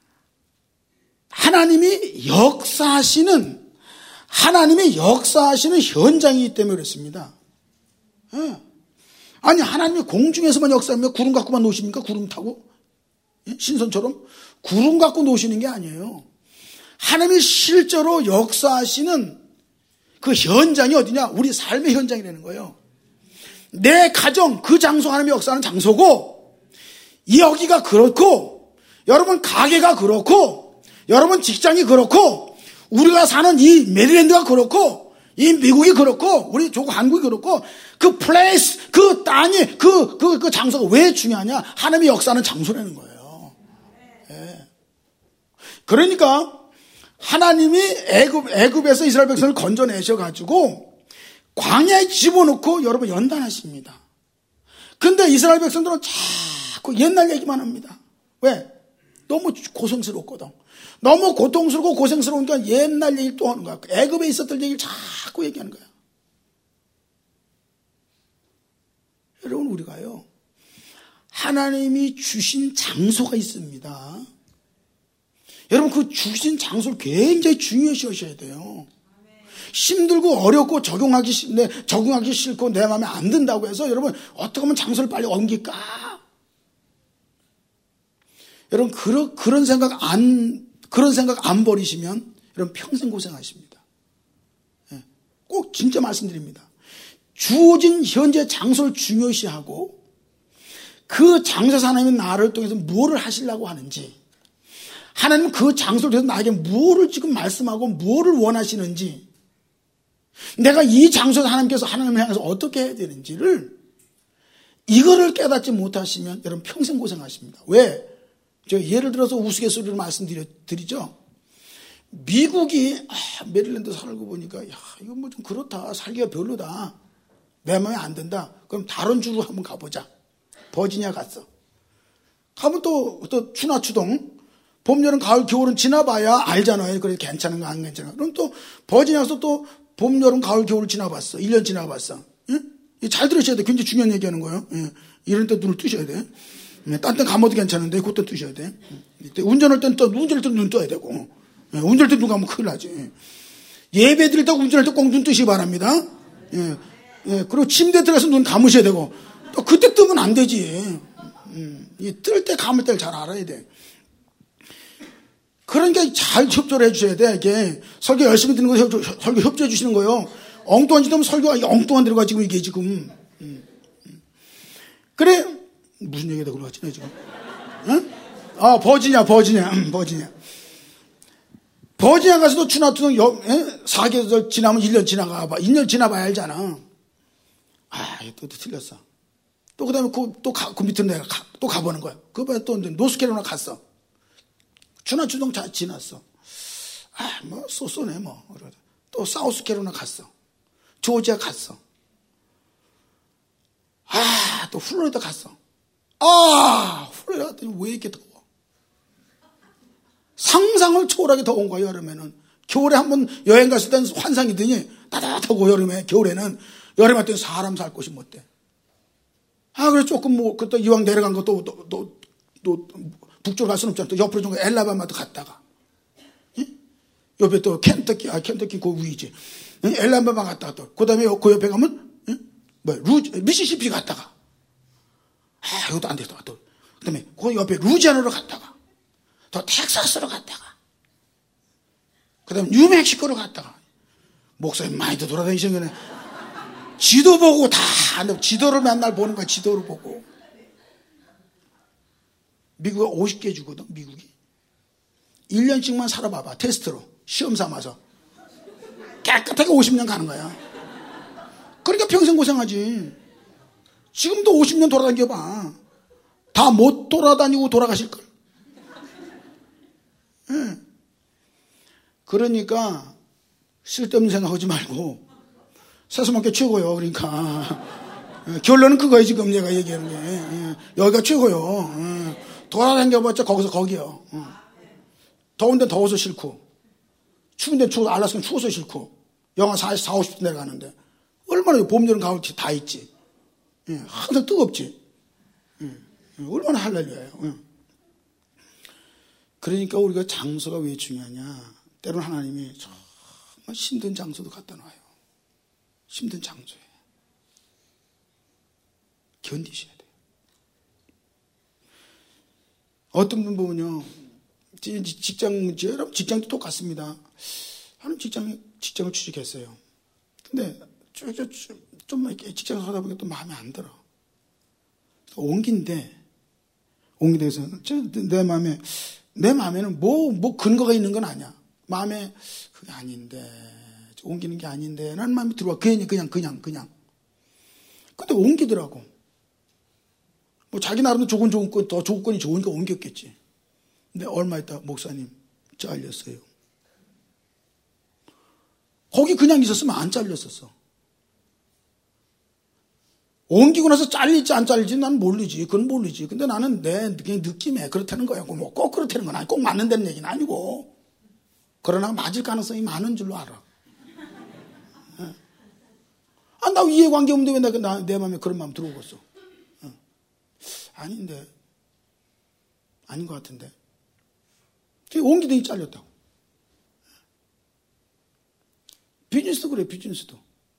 Speaker 1: 하나님이 역사하시는 하나님의 역사하시는 현장이기 때문에 그렇습니다. 예. 아니 하나님이 공중에서만 역사하면 구름 갖고만 노십니까? 구름 타고? 예? 신선처럼? 구름 갖고 노시는 게 아니에요. 하나님이 실제로 역사하시는 그 현장이 어디냐? 우리 삶의 현장이라는 거예요. 내 가정, 그 장소 하나님이 역사하는 장소고 여기가 그렇고 여러분 가게가 그렇고 여러분 직장이 그렇고 우리가 사는 이 메리랜드가 그렇고 이 미국이 그렇고 우리 조국 한국이 그렇고 그 플레이스 그 땅이 그, 그, 그 장소가 왜 중요하냐? 하나님이 역사하는 장소라는 거예요. 예. 그러니까 하나님이 애굽, 애굽에서 이스라엘 백성을 건져내셔 가지고 광야에 집어넣고 여러분 연단하십니다. 근데 이스라엘 백성들은 자꾸 옛날 얘기만 합니다. 왜? 너무 고생스럽거든. 너무 고통스럽고 고생스러우니까 옛날 얘기를 또 하는 거야. 애굽에 있었던 얘기를 자꾸 얘기하는 거야. 여러분 우리가요. 하나님이 주신 장소가 있습니다. 여러분 그 주신 장소를 굉장히 중요시 하셔야 돼요. 힘들고 어렵고 적용하기 싫, 네, 적응하기 싫고 내 마음에 안 든다고 해서 여러분 어떻게 하면 장소를 빨리 옮길까? 여러분 그런 그런 생각 안 그런 생각 안 버리시면 여러분 평생 고생하십니다. 네, 꼭 진짜 말씀드립니다. 주어진 현재 장소를 중요시하고 그 장소에서 하나님은 나를 통해서 무엇을 하시려고 하는지 하나님은 그 장소를 통해서 나에게 무엇을 지금 말씀하고 무엇을 원하시는지 내가 이 장소에서 하나님께서 하나님을 향해서 어떻게 해야 되는지를 이거를 깨닫지 못하시면 여러분 평생 고생하십니다. 왜? 저 예를 들어서 우스갯소리로 말씀드리죠. 미국이 아, 메릴랜드 살고 보니까 야 이거 뭐 좀 그렇다. 살기가 별로다. 내 마음에 안 든다. 그럼 다른 주로 한번 가보자. 버지니아 갔어. 가면 또, 또 추나추동 봄, 여름, 가을, 겨울은 지나봐야 알잖아요. 그래서 괜찮은 거 안 괜찮아. 그럼 또 버지니아 가서 또 봄, 여름, 가을, 겨울 지나봤어. 일 년 지나봤어. 예? 잘 들으셔야 돼. 굉장히 중요한 얘기하는 거예요. 예. 이런 때 눈을 뜨셔야 돼. 예. 딴 때 감아도 괜찮은데 그때 뜨셔야 돼. 예. 운전할 때는 또 운전할 때 눈 떠야 되고. 예. 운전할 때 눈 감으면 큰일 나지. 예배 드릴 때 운전할 때 꼭 눈 뜨시기 바랍니다. 예. 예. 그리고 침대 들어가서 눈 감으셔야 되고. 또 그때 뜨면 안 되지. 음. 뜰 때 감을 때를 잘 알아야 돼. 그러니까 잘 협조를 해주셔야 돼. 이게 설교 열심히 듣는 거 협조, 설교 협조해 주시는 거예요. 엉뚱한 짓 하면 설교가 엉뚱한 데로 가지고 이게 지금. 음, 음. 그래 무슨 얘기다 그러지 내 지금? 응? 아 버지니아 버지니아 음, 버지니아. 버지니아 가서도 추나투동 사 개월 지나면 일 년 지나가 봐. 일 년 지나봐야 알잖아. 아 또, 또 틀렸어. 또 그다음에 그, 또 가, 그 밑으로 내가 가, 또 가보는 거야. 그번에 또 노스캐롤라이나 갔어. 추나추동 잘 지났어. 아, 뭐, 쏘쏘네, 뭐. 또 사우스캐롤라이나 갔어. 조지아 갔어. 아, 또 플로리다 갔어. 아, 플로리다 갔더니 왜 이렇게 더워? 상상을 초월하게 더운 거야, 여름에는. 겨울에 한번 여행 갔을 때는 환상이더니 따뜻하고 여름에, 겨울에는 여름에 왔더니 사람 살 곳이 못 돼. 아, 그래, 조금 뭐, 그때 이왕 내려간 거 또, 또, 또, 또, 북쪽으로 갈 수는 없잖아. 또 옆으로 좀 엘라바마도 갔다가. 예? 옆에 또 켄터키, 아, 켄터키 그 위지. 예? 엘라바마 갔다가 또. 그 다음에 그 옆에 가면, 예? 뭐, 루, 미시시피 갔다가. 아, 이것도 안 되겠다. 또. 그 다음에 그 옆에 루지아나로 갔다가. 또 텍사스로 갔다가. 그 다음에 뉴멕시코로 갔다가. 목사님 많이도 돌아다니시는 거네. 지도 보고 다, 지도를 맨날 보는 거야, 지도를 보고. 미국에 오십 개 주거든, 미국이. 일 년씩만 살아봐봐, 테스트로. 시험 삼아서. 깨끗하게 오십 년 가는 거야. 그러니까 평생 고생하지. 지금도 오십 년 돌아다녀봐. 다 못 돌아다니고 돌아가실걸. 네. 그러니까 쓸데없는 생각하지 말고 세수만큼 최고요. 그러니까 결론은 그거예요. 지금 내가 얘기하는 게. 여기가 최고요. 돌아다녀봤자 거기서 거기요. 더운데 더워서 싫고 추운데 추워서 알라스카는 추워서 싫고 영하 사십사, 오십 도 내려가는데 얼마나 봄, 여름, 가을 다 있지. 항상 뜨겁지. 얼마나 할렐루야예요. 그러니까 우리가 장소가 왜 중요하냐. 때로는 하나님이 정말 힘든 장소도 갖다 놔요. 힘든 장소에 견디셔야 돼요. 어떤 분 보면요, 직장 문제, 여러분 직장도 똑같습니다. 하는 직장에 직장을 취직했어요. 근데 좀, 좀, 좀 이렇게 직장을 하다 보니까 또 마음에 안 들어. 옮긴데, 옮기대서 내 마음에 내 마음에는 뭐 뭐 근거가 있는 건 아니야. 마음에 그게 아닌데. 옮기는 게 아닌데 라는 마음이 들어와. 괜히 그냥 그냥 그냥 근데 옮기더라고. 뭐 자기 나름대로 좋은 좋은 건 더 조건이 좋으니까 옮겼겠지. 근데 얼마 있다 목사님 잘렸어요. 거기 그냥 있었으면 안 잘렸었어. 옮기고 나서 잘릴지 안 잘릴지 난 모르지. 그건 모르지. 근데 나는 내 그냥 느낌에 그렇다는 거야. 뭐 꼭 그렇다는 건 아니, 꼭 맞는다는 얘기는 아니고. 그러나 맞을 가능성이 많은 줄로 알아. 아, 나 이해관계 없는데 왜 나, 내 마음에 그런 마음 들어오겠어? 어. 아닌데. 아닌 것 같은데. 옮기더니 잘렸다고. 비즈니스도 그래, 비즈니스도.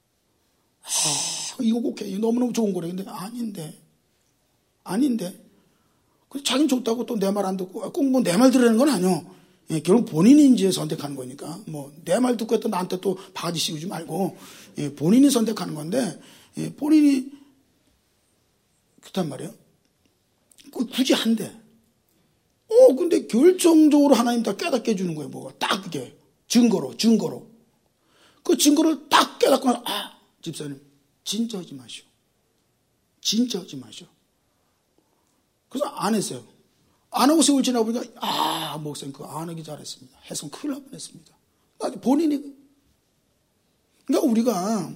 Speaker 1: 아, 이거 꼭 해. 너무너무 좋은 거래. 근데 아닌데. 아닌데. 그래서 자기는 좋다고 또 내 말 안 듣고, 꼭 뭐 내 말 들으라는 건 아니요. 예, 결국 본인이 이제 선택하는 거니까, 뭐, 내 말 듣고 또 나한테 또 바가지 씌우지 말고, 예, 본인이 선택하는 건데, 예, 본인이, 그렇단 말이에요. 굳이 한대. 어, 근데 결정적으로 하나님 다 깨닫게 해주는 거예요, 뭐가. 딱 그게. 증거로, 증거로. 그 증거를 딱 깨닫고, 아, 집사님, 진짜 하지 마시오. 진짜 하지 마시오. 그래서 안 했어요. 안 하고 세월 지나보니까, 아, 목사님, 그거 안 하기 잘했습니다. 했으면 큰일 날 뻔했습니다. 본인이. 그러니까 우리가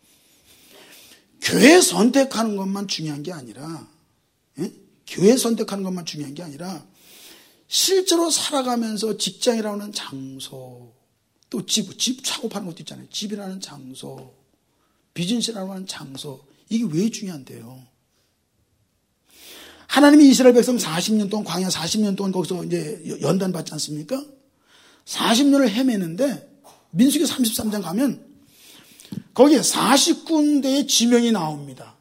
Speaker 1: 교회 선택하는 것만 중요한 게 아니라, 예? 교회 선택하는 것만 중요한 게 아니라, 실제로 살아가면서 직장이라고 하는 장소, 또 집, 집 사고 파는 것도 있잖아요. 집이라는 장소, 비즈니스라고 하는 장소, 이게 왜 중요한데요? 하나님이 이스라엘 백성 사십 년 동안, 광야 사십 년 동안 거기서 이제 연단 받지 않습니까? 사십 년을 헤매는데, 민수기 삼십삼 장 가면, 거기에 사십 군데의 지명이 나옵니다.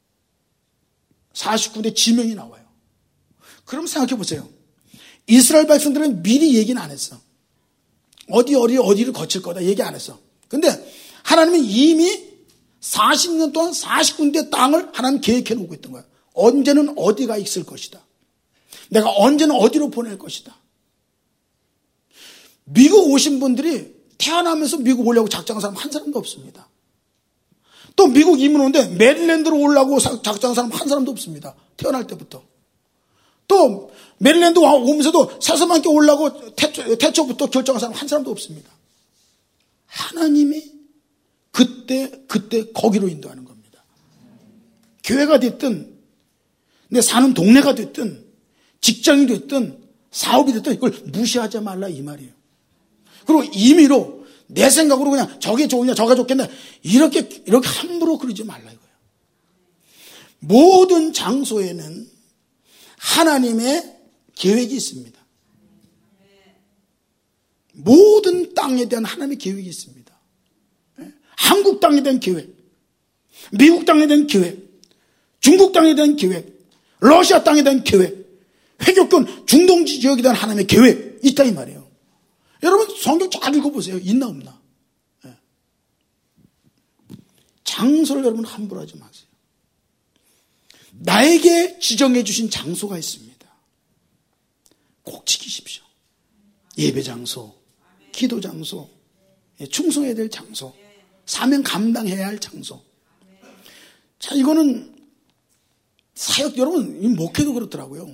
Speaker 1: 사십 군데 지명이 나와요. 그럼 생각해 보세요. 이스라엘 백성들은 미리 얘기는 안 했어. 어디, 어디, 어디를 거칠 거다 얘기 안 했어. 근데 하나님은 이미 사십 년 동안 사십 군데 땅을 하나님 계획해 놓고 있던 거야. 언제는 어디가 있을 것이다. 내가 언제는 어디로 보낼 것이다. 미국 오신 분들이 태어나면서 미국 오려고 작정한 사람 한 사람도 없습니다. 또 미국 이민 오는데 메릴랜드로 오려고 작정한 사람 한 사람도 없습니다. 태어날 때부터. 또 메릴랜드 오면서도 새서만께 오려고 태초, 태초부터 결정한 사람 한 사람도 없습니다. 하나님이 그때 그때 거기로 인도하는 겁니다. 교회가 됐든 내 사는 동네가 됐든 직장이 됐든 사업이 됐든 이걸 무시하지 말라 이 말이에요. 그리고 임의로 내 생각으로 그냥 저게 좋으냐 저가 좋겠냐 이렇게 이렇게 함부로 그러지 말라 이거예요. 모든 장소에는 하나님의 계획이 있습니다. 모든 땅에 대한 하나님의 계획이 있습니다. 한국 땅에 대한 계획, 미국 땅에 대한 계획, 중국 땅에 대한 계획, 러시아 땅에 대한 계획, 회교권 중동 지역에 대한 하나님의 계획 있다 이 말이에요. 여러분 성경 잘 읽어보세요. 있나 없나. 장소를 여러분 함부로 하지 마세요. 나에게 지정해 주신 장소가 있습니다. 꼭 지키십시오. 예배 장소, 기도 장소, 충성해야 될 장소, 사명 감당해야 할 장소. 자, 이거는 사역 여러분 목회도 그렇더라고요.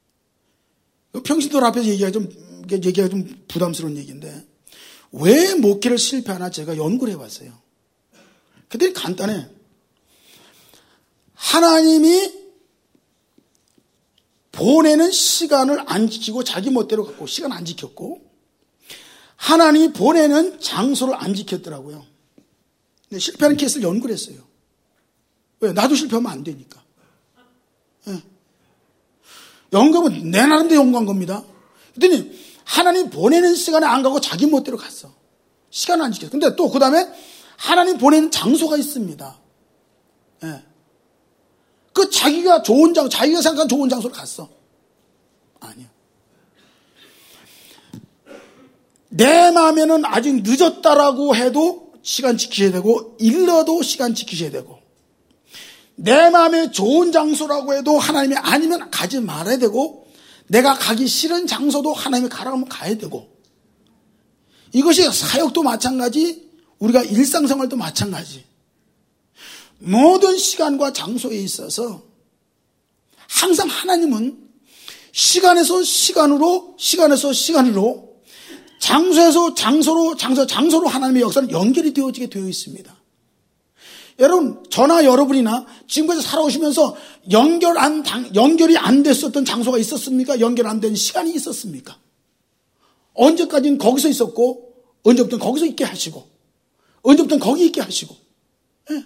Speaker 1: 평신도들 앞에서 얘기하기 좀 얘기가 좀 부담스러운 얘기인데 왜 목회를 실패하나 제가 연구를 해봤어요. 그들이 간단해. 하나님이 보내는 시간을 안 지키고 자기 멋대로 갖고 시간 안 지켰고 하나님이 보내는 장소를 안 지켰더라고요. 근데 실패하는 케이스를 연구를 했어요. 왜? 나도 실패하면 안 되니까. 네. 연구하면 내 나름대로 연구한 겁니다. 그랬더니 하나님 보내는 시간에 안 가고 자기 멋대로 갔어. 시간을 안 지켰어. 근데 또 그 다음에 하나님 보내는 장소가 있습니다. 네. 그 자기가 좋은 장소, 자기가 생각한 좋은 장소로 갔어. 아니야. 내 마음에는 아직 늦었다라고 해도 시간 지키셔야 되고, 일러도 시간 지키셔야 되고, 내 마음에 좋은 장소라고 해도 하나님이 아니면 가지 말아야 되고, 내가 가기 싫은 장소도 하나님이 가라고 하면 가야 되고, 이것이 사역도 마찬가지, 우리가 일상생활도 마찬가지. 모든 시간과 장소에 있어서 항상 하나님은 시간에서 시간으로, 시간에서 시간으로, 장소에서 장소로, 장소, 장소로 하나님의 역사는 연결이 되어지게 되어 있습니다. 여러분, 저나 여러분이나 지금까지 살아오시면서 연결 안, 연결이 안 됐었던 장소가 있었습니까? 연결 안 된 시간이 있었습니까? 언제까지는 거기서 있었고, 언제부터는 거기서 있게 하시고, 언제부터는 거기 있게 하시고, 예.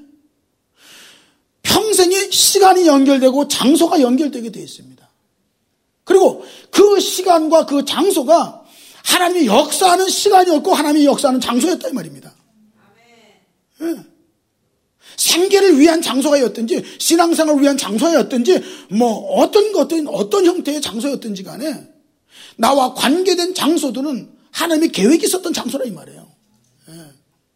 Speaker 1: 평생에 시간이 연결되고 장소가 연결되게 되어 있습니다. 그리고 그 시간과 그 장소가 하나님이 역사하는 시간이었고 하나님이 역사하는 장소였다 이 말입니다. 네. 생계를 위한 장소가였든지 신앙생활을 위한 장소였든지 뭐 어떤 것든 어떤 형태의 장소였든지 간에 나와 관계된 장소들은 하나님의 계획이 있었던 장소라 이 말이에요. 네.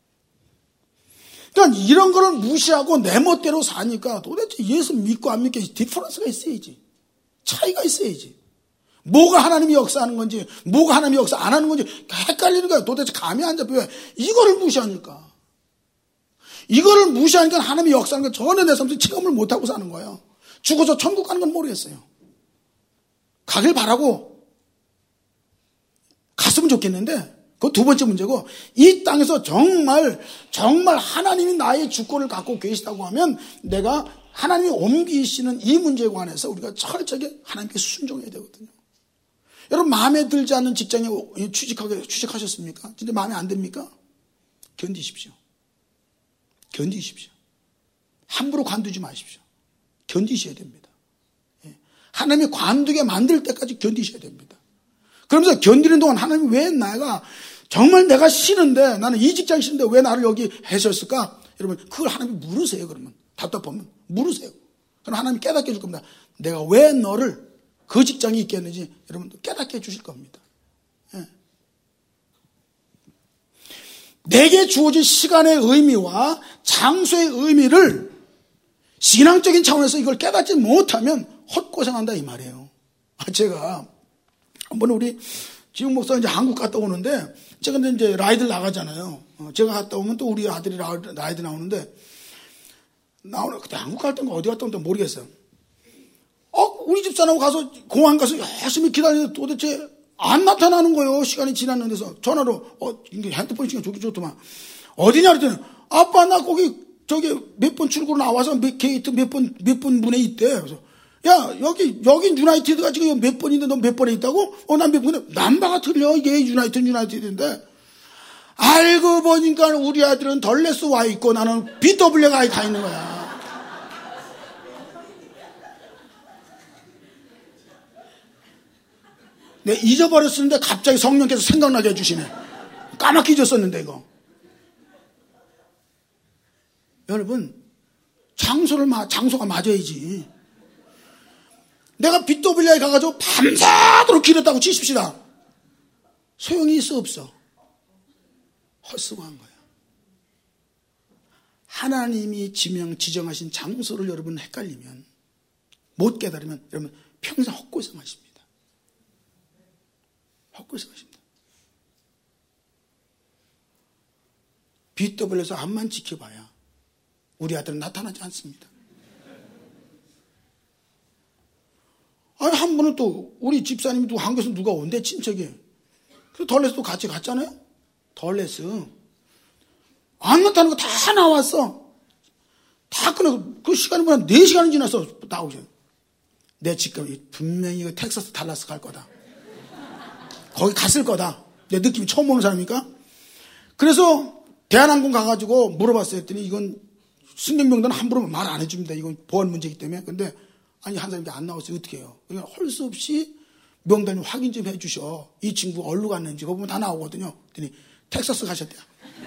Speaker 1: 그러니까 이런 거를 무시하고 내 멋대로 사니까 도대체 예수 믿고 안 믿고 디퍼런스가 있어야지. 차이가 있어야지. 뭐가 하나님이 역사하는 건지 뭐가 하나님이 역사 안 하는 건지 헷갈리는 거야. 도대체 감이 안 잡혀요. 이거를 무시하니까. 이거를 무시하니까 하나님이 역사하는 거 전혀 내 삶에서 체험을 못하고 사는 거예요. 죽어서 천국 가는 건 모르겠어요. 가길 바라고 갔으면 좋겠는데 그 두 번째 문제고 이 땅에서 정말 정말 하나님이 나의 주권을 갖고 계시다고 하면 내가 하나님이 옮기시는 이 문제에 관해서 우리가 철저하게 하나님께 순종해야 되거든요. 여러분 마음에 들지 않는 직장에 취직하게, 취직하셨습니까? 진짜 마음에 안 듭니까? 견디십시오. 견디십시오. 함부로 관두지 마십시오. 견디셔야 됩니다. 하나님이 관두게 만들 때까지 견디셔야 됩니다. 그러면서 견디는 동안 하나님이 왜 내가 정말 내가 싫은데 나는 이 직장이 싫은데 왜 나를 여기 하셨을까? 여러분 그걸 하나님이 물으세요. 그러면 답답하면 물으세요. 그럼 하나님이 깨닫게 해줄 겁니다. 내가 왜 너를 그 직장에 있게 했는지 여러분 깨닫게 해주실 겁니다. 예. 내게 주어진 시간의 의미와 장소의 의미를 신앙적인 차원에서 이걸 깨닫지 못하면 헛고생한다 이 말이에요. 제가 한번 우리 지금 목사 이제 한국 갔다 오는데 제가 이제 라이드 나가잖아요. 제가 갔다 오면 또 우리 아들이 라이드 나오는데 나오는 그때 한국 갈 때인가 어디 갔다 온지 모르겠어요. 어 우리 집사람하고 가서 공항 가서 열심히 기다리는데 도대체 안 나타나는 거예요. 시간이 지났는데서 전화로 어 핸드폰 시간 좋기 좋더만 어디냐 그랬더니 아빠 나 거기 저기 몇 번 출구로 나와서 몇 게이트 몇 번 몇 번 문에 있대. 그래서 야, 여기, 여기 유나이티드가 지금 몇 번인데 너 몇 번에 있다고? 어, 난 몇 번에. 남바가 틀려. 이게 유나이티드, 유나이티드인데. 알고 보니까 우리 아들은 덜레스 와 있고 나는 비더블유가 가 있는 거야. 내가 잊어버렸었는데 갑자기 성령께서 생각나게 해주시네. 까맣게 잊었었는데 이거. 여러분, 장소를, 장소가 맞아야지. 내가 비더블유에 가가지고 밤새도록 기렸다고 치십시다. 소용이 있어 없어? 헛수고한 거야. 하나님이 지명, 지정하신 장소를 여러분 헷갈리면, 못 깨달으면 여러분 평생 헛고생하십니다. 헛고생하십니다. 비더블유에서 앞만 지켜봐야 우리 아들은 나타나지 않습니다. 아니, 한 번은 또 우리 집사님이 누가 한국에서 누가 온대, 친척이. 그래서 덜레스도 같이 갔잖아요. 덜레스 안 나타나는 거 다 나왔어. 다 끊어서 그 시간이 뭐야, 네 시간이 지나서 나오죠. 내 지금 분명히 그 텍사스 달라스 갈 거다. 거기 갔을 거다. 내 느낌이 처음 오는 사람이니까. 그래서 대한항공 가가지고 물어봤어요. 했더니 이건 승객명단은 함부로 말 안 해줍니다. 이건 보안 문제이기 때문에. 근데 아니, 한 사람이 안 나왔어요. 어떻게 해요? 그냥 할 수 없이 명단을 확인 좀 해주셔. 이 친구 어디로 갔는지. 그거 보면 다 나오거든요. 그랬더니 텍사스 가셨대요.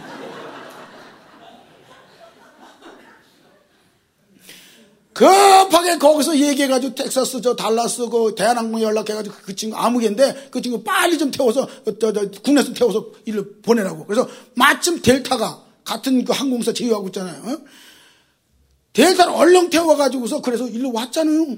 Speaker 1: 급하게 거기서 얘기해가지고 텍사스 저 달라스 그 대한항공에 연락해가지고 그 친구 아무개인데 그 친구 빨리 좀 태워서 저, 저, 국내에서 태워서 일로 보내라고. 그래서 마침 델타가 같은 그 항공사 제휴하고 있잖아요. 어? 델타를 얼렁 태워가지고서 그래서 일로 왔잖아요.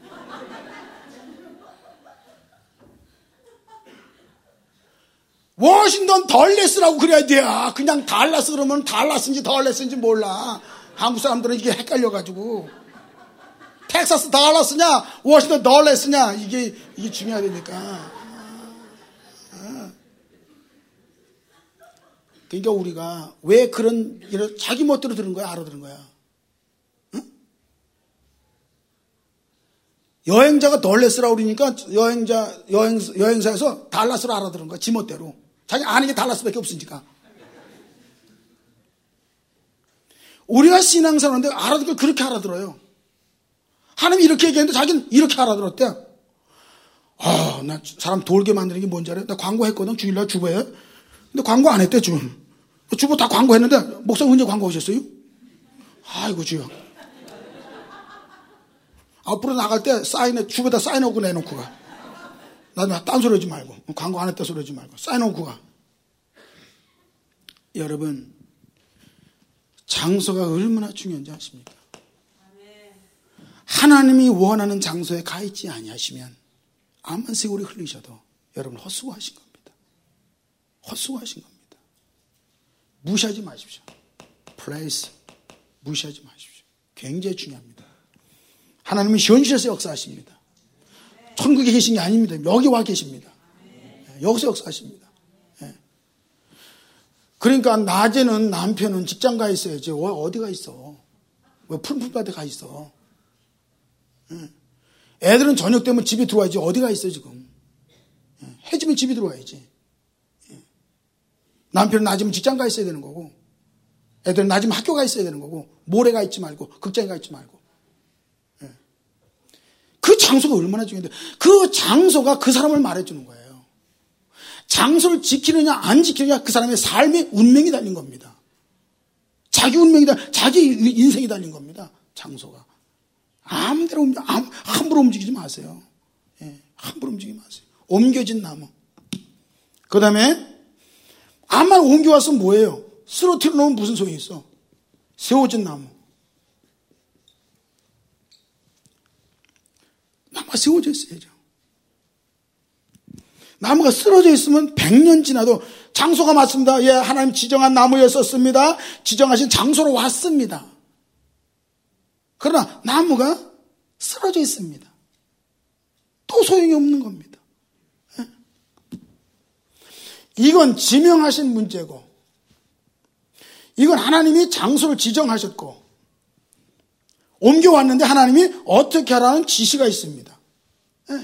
Speaker 1: 워싱턴 덜레스라고 그래야 돼. 그냥 달라스 그러면 달라스인지 덜레스인지 몰라. 한국 사람들은 이게 헷갈려가지고. 텍사스 달라스냐, 워싱턴 덜레스냐, 이게, 이게 중요하다니까. 그러니까 우리가 왜 그런, 이런 자기 멋대로 들은 거야, 알아들은 거야. 응? 여행자가 덜레스라고 그러니까 여행자, 여행, 여행사에서 달라스로 알아들은 거야, 지 멋대로. 자기 아는 게 달라스밖에 없으니까. 우리가 신앙생활인데 알아듣고 그렇게 알아들어요. 하나님이 이렇게 얘기했는데 자기는 이렇게 알아들었대. 아, 나 사람 돌게 만드는 게 뭔지 알아요? 나 광고했거든, 주일날 주보에. 근데 광고 안 했대, 주. 주보 다 광고했는데, 목사님 언제 광고하셨어요? 아이고, 주여. 앞으로 나갈 때 사인에, 주보에다 사인하고 내놓고 가. 나 딴 소리 하지 말고. 광고 안 했다 소리 하지 말고. 사인하고 가. 여러분, 장소가 얼마나 중요한지 아십니까? 하나님이 원하는 장소에 가 있지 아니하시면 암만 세월이 흘리셔도 여러분 헛수고하신 겁니다. 헛수고하신 겁니다. 무시하지 마십시오. 플레이스 무시하지 마십시오. 굉장히 중요합니다. 하나님은 현실에서 역사하십니다. 천국에 계신 게 아닙니다. 여기 와 계십니다. 여기서 역사하십니다. 그러니까 낮에는 남편은 직장 가 있어야지. 어디 가 있어? 왜 푸른푸른밭에 가 있어? 애들은 저녁 되면 집에 들어와야지. 어디 가 있어 지금? 해지면 집에 들어와야지. 남편은 낮이면 직장 가 있어야 되는 거고, 애들은 낮이면 학교 가 있어야 되는 거고, 모래 가 있지 말고, 극장에 가 있지 말고. 그 장소가 얼마나 중요한데, 그 장소가 그 사람을 말해주는 거예요. 장소를 지키느냐 안 지키느냐 그 사람의 삶의 운명이 달린 겁니다. 자기 운명이 달, 자기 인생이 달린 겁니다. 장소가. 아무데로 움직, 아무, 함부로 움직이지 마세요. 예, 함부로 움직이지 마세요. 옮겨진 나무. 그 다음에 암만 옮겨왔으면 뭐예요? 쓰러뜨려 놓으면 무슨 소용이 있어? 세워진 나무. 나무가 세워져 있어야죠. 나무가 쓰러져 있으면 백 년 지나도 장소가 맞습니다. 예, 하나님 지정한 나무였었습니다. 지정하신 장소로 왔습니다. 그러나 나무가 쓰러져 있습니다. 또 소용이 없는 겁니다. 이건 지명하신 문제고, 이건 하나님이 장소를 지정하셨고, 옮겨왔는데 하나님이 어떻게 하라는 지시가 있습니다. 예.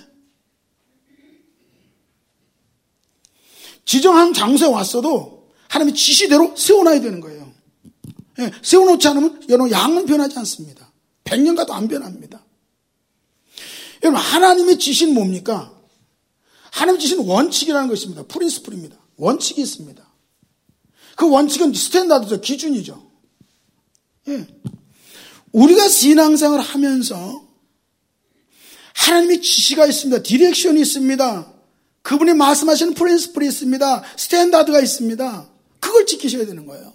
Speaker 1: 지정한 장소에 왔어도 하나님의 지시대로 세워놔야 되는 거예요. 예. 세워놓지 않으면 여러분 양은 변하지 않습니다. 백 년 가도 안 변합니다. 여러분 하나님의 지시는 뭡니까? 하나님의 지시는 원칙이라는 것입니다. 프린시플입니다. 원칙이 있습니다. 그 원칙은 스탠다드죠. 기준이죠. 예. 우리가 신앙생활을 하면서 하나님의 지시가 있습니다. 디렉션이 있습니다. 그분이 말씀하시는 프린시플이 있습니다. 스탠다드가 있습니다. 그걸 지키셔야 되는 거예요.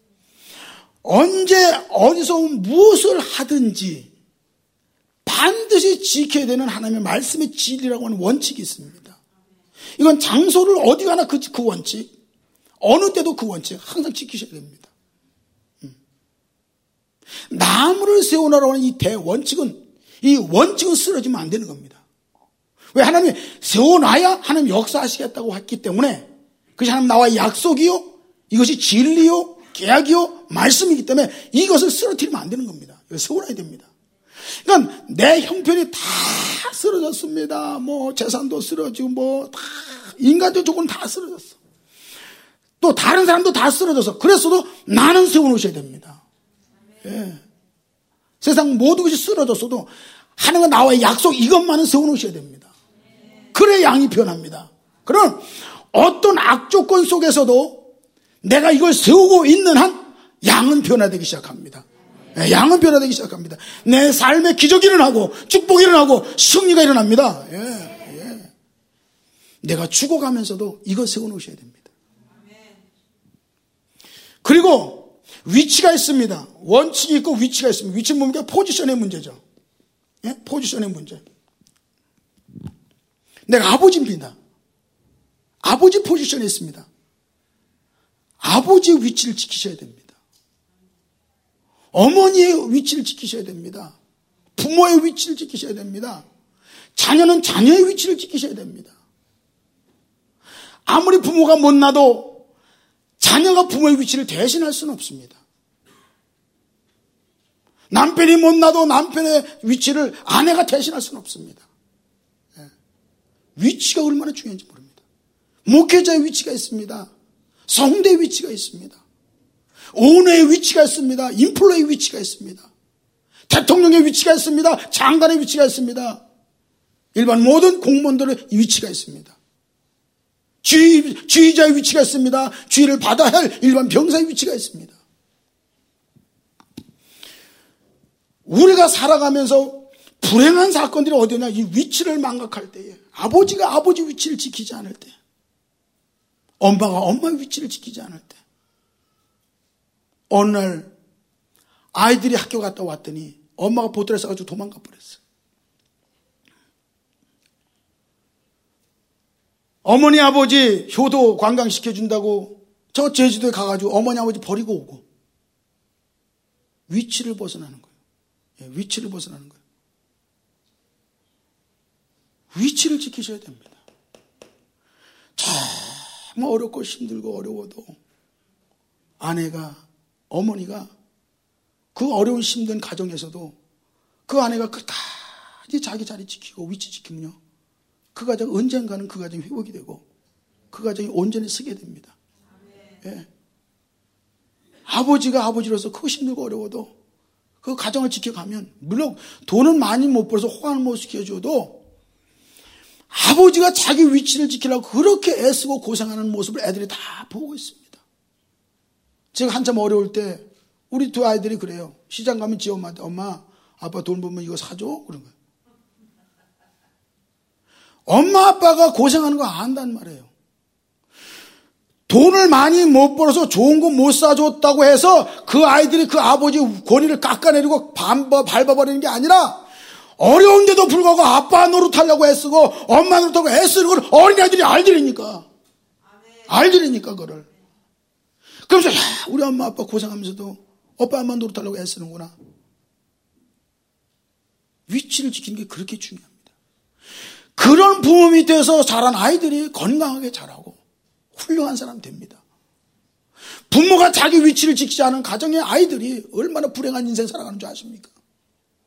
Speaker 1: 언제 어디서 무엇을 하든지 반드시 지켜야 되는 하나님의 말씀의 진리라고 하는 원칙이 있습니다. 이건 장소를 어디 가나 그, 그 원칙, 어느 때도 그 원칙 항상 지키셔야 됩니다. 음. 나무를 세워놓으라고 하는 이 대원칙은, 이 원칙은 쓰러지면 안 되는 겁니다. 왜? 하나님이 세워놔야 하나님 역사하시겠다고 했기 때문에, 그것이 하나님 나와의 약속이요, 이것이 진리요, 계약이요, 말씀이기 때문에 이것을 쓰러뜨리면 안 되는 겁니다. 이거 세워놔야 됩니다. 그러니까 내 형편이 다 쓰러졌습니다. 뭐 재산도 쓰러지고 뭐 다 인간적 조건 다 쓰러졌어. 또 다른 사람도 다 쓰러져서 그랬어도 나는 세워놓으셔야 됩니다. 예. 세상 모든 것이 쓰러졌어도 하나님과 나와의 약속 이것만은 세워놓으셔야 됩니다. 그래야 양이 변합니다. 그럼 어떤 악조건 속에서도 내가 이걸 세우고 있는 한 양은 변화되기 시작합니다. 양은 변화되기 시작합니다. 내 삶에 기적이 일어나고 축복이 일어나고 승리가 일어납니다. 예, 예. 내가 죽어가면서도 이거 세워놓으셔야 됩니다. 그리고 위치가 있습니다. 원칙이 있고 위치가 있습니다. 위치는 뭡니까? 포지션의 문제죠. 예? 포지션의 문제. 내가 아버지입니다. 아버지 포지션에 있습니다. 아버지의 위치를 지키셔야 됩니다. 어머니의 위치를 지키셔야 됩니다. 부모의 위치를 지키셔야 됩니다. 자녀는 자녀의 위치를 지키셔야 됩니다. 아무리 부모가 못나도 자녀가 부모의 위치를 대신할 수는 없습니다. 남편이 못나도 남편의 위치를 아내가 대신할 수는 없습니다. 위치가 얼마나 중요한지 모릅니다. 목회자의 위치가 있습니다. 성대의 위치가 있습니다. 오너의 위치가 있습니다. 인플로의 위치가 있습니다. 대통령의 위치가 있습니다. 장관의 위치가 있습니다. 일반 모든 공무원들의 위치가 있습니다. 주의, 주의자의 위치가 있습니다. 주의를 받아야 할 일반 병사의 위치가 있습니다. 우리가 살아가면서 불행한 사건들이 어디냐? 이 위치를 망각할 때에, 아버지가 아버지 위치를 지키지 않을 때, 엄마가 엄마의 위치를 지키지 않을 때, 어느 날 아이들이 학교 갔다 왔더니 엄마가 보트를 싸가지고 도망가 버렸어요. 어머니 아버지 효도 관광시켜준다고 저 제주도에 가가지고 어머니 아버지 버리고 오고, 위치를 벗어나는 거예요. 예, 위치를 벗어나는 거예요. 위치를 지키셔야 됩니다. 참 어렵고 힘들고 어려워도 아내가, 어머니가 그 어려운 힘든 가정에서도 그 아내가 끝까지 자기 자리 지키고 위치 지키면요, 그 가정 언젠가는 그 가정이 회복이 되고 그 가정이 온전히 서게 됩니다. 예. 아버지가 아버지로서 그 힘들고 어려워도 그 가정을 지켜가면, 물론 돈은 많이 못 벌어서 호강을 못 시켜줘도 아버지가 자기 위치를 지키려고 그렇게 애쓰고 고생하는 모습을 애들이 다 보고 있습니다. 제가 한참 어려울 때 우리 두 아이들이 그래요. 시장 가면 지 엄마한테, 엄마 아빠 돈 벌면 이거 사줘? 그런 거예요. 엄마 아빠가 고생하는 거 안다는 말이에요. 돈을 많이 못 벌어서 좋은 거 못 사줬다고 해서 그 아이들이 그 아버지 권위를 깎아내리고 밟아버리는 게 아니라, 어려운데도 불구하고 아빠 노릇하려고 애쓰고 엄마 노릇하고 애쓰는 걸 어린아이들이 알지니까. 알지니까 그거를. 그러면서 야, 우리 엄마 아빠 고생하면서도 오빠 엄마 노릇하려고 애쓰는구나. 위치를 지키는 게 그렇게 중요합니다. 그런 부모 밑에서 자란 아이들이 건강하게 자라고 훌륭한 사람 됩니다. 부모가 자기 위치를 지키지 않은 가정의 아이들이 얼마나 불행한 인생 살아가는 줄 아십니까?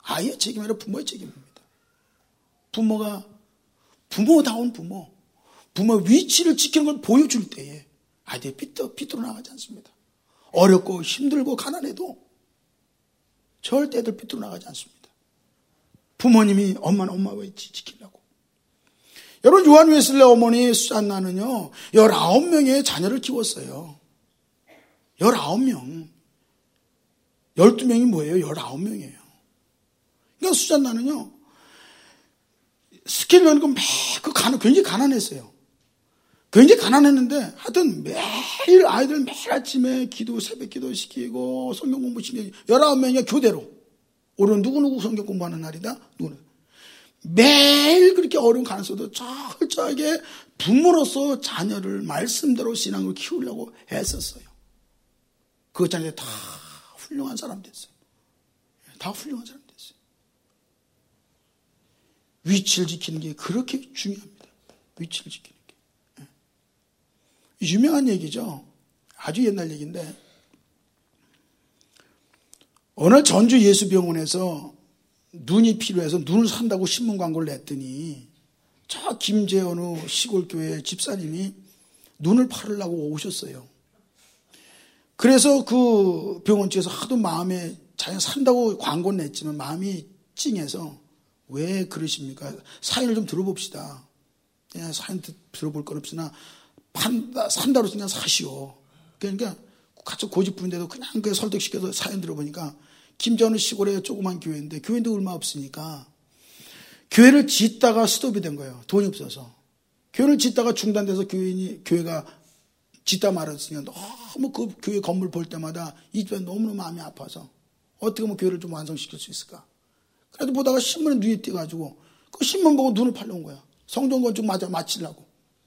Speaker 1: 아이의 책임이 아니라 부모의 책임입니다. 부모가 부모다운 부모, 부모의 위치를 지키는 걸 보여줄 때에 아이들이 삐뚤, 삐뚤어 나가지 않습니다. 어렵고 힘들고 가난해도 절대 애들 삐뚤어 나가지 않습니다. 부모님이 엄마는 엄마의 위치 지키려고. 여러분, 요한 웨슬레 어머니 수잔나는요 열아홉 명의 자녀를 키웠어요. 열아홉 명. 열두 명이 뭐예요? 열아홉 명이에요. 그러니까 수잔나는요 스케일 연금 매그 가난 굉장히 가난했어요. 굉장히 가난했는데 하여튼 매일 아이들 매일 아침에 기도 새벽 기도 시키고 성경 공부 시키고 열아홉 명이 교대로 오늘 누구누구 성경 공부하는 날이다. 누구는 매일 그렇게 어려운 가난서도 철저하게 부모로서 자녀를 말씀대로 신앙을 키우려고 애썼어요. 그 자녀들 다 훌륭한 사람 됐어요. 다 훌륭한 사람 됐어요. 위치를 지키는 게 그렇게 중요합니다. 위치를 지키는 게. 유명한 얘기죠. 아주 옛날 얘기인데 어느 전주 예수병원에서 눈이 필요해서 눈을 산다고 신문 광고를 냈더니 저 김제어느 시골교회 집사님이 눈을 팔으려고 오셨어요. 그래서 그 병원 측에서 하도 마음에 자기가 산다고 광고는 냈지만 마음이 찡해서 왜 그러십니까? 사연을 좀 들어봅시다. 그냥 사연 들어볼 건 없으나 판다, 산다로 그냥 사시오. 그러니까 같이 고집부는데도 그냥 그 설득시켜서 사연 들어보니까 김제어느 시골에 조그만 교회인데 교회도 얼마 없으니까 교회를 짓다가 스톱이 된 거예요. 돈이 없어서. 교회를 짓다가 중단돼서 교인이, 교회가 짓다 말았으니까 너무 그 교회 건물 볼 때마다 이 집에 너무너무 마음이 아파서 어떻게 하면 교회를 좀 완성시킬 수 있을까. 그래도 보다가 신문에 눈이 띄가지고 그 신문 보고 눈을 팔려온 거야. 성전 건축 맞아 마치려고.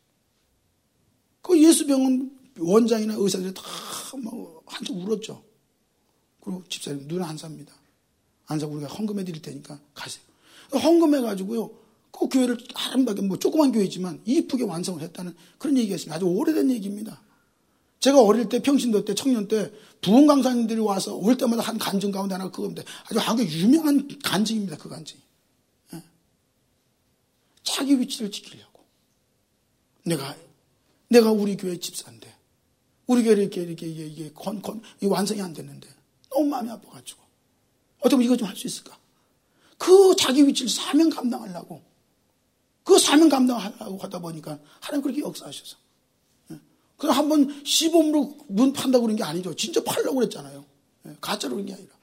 Speaker 1: 그 예수병원 원장이나 의사들이 다 막 한참 울었죠. 그리고 집사님 눈 안 삽니다. 안 사고 우리가 헌금해 드릴 테니까 가세요. 헌금해 가지고요. 그 교회를 아름답게 뭐 조그만 교회지만 이쁘게 완성을 했다는 그런 얘기가 있습니다. 아주 오래된 얘기입니다. 제가 어릴 때 평신도 때 청년 때 부흥 강사님들이 와서 올 때마다 한 간증 가운데 하나가 그건데 아주 한국 유명한 간증입니다. 그 간증이. 예. 자기 위치를 지키려고. 내가 내가 우리 교회 집사인데 우리 교회 이렇게 이렇게 이게, 이게 건, 건, 이게 완성이 안 됐는데 너무 마음이 아파가지고 어떻게 하면 이거 좀 할 수 있을까? 그 자기 위치를 사명 감당하려고 그 사명 감당하려고 하다 보니까 하나님 그렇게 역사하셔서 그냥 한번 시범으로 눈 판다고 그런 게 아니죠. 진짜 팔려고 그랬잖아요. 가짜로 그런 게 아니라.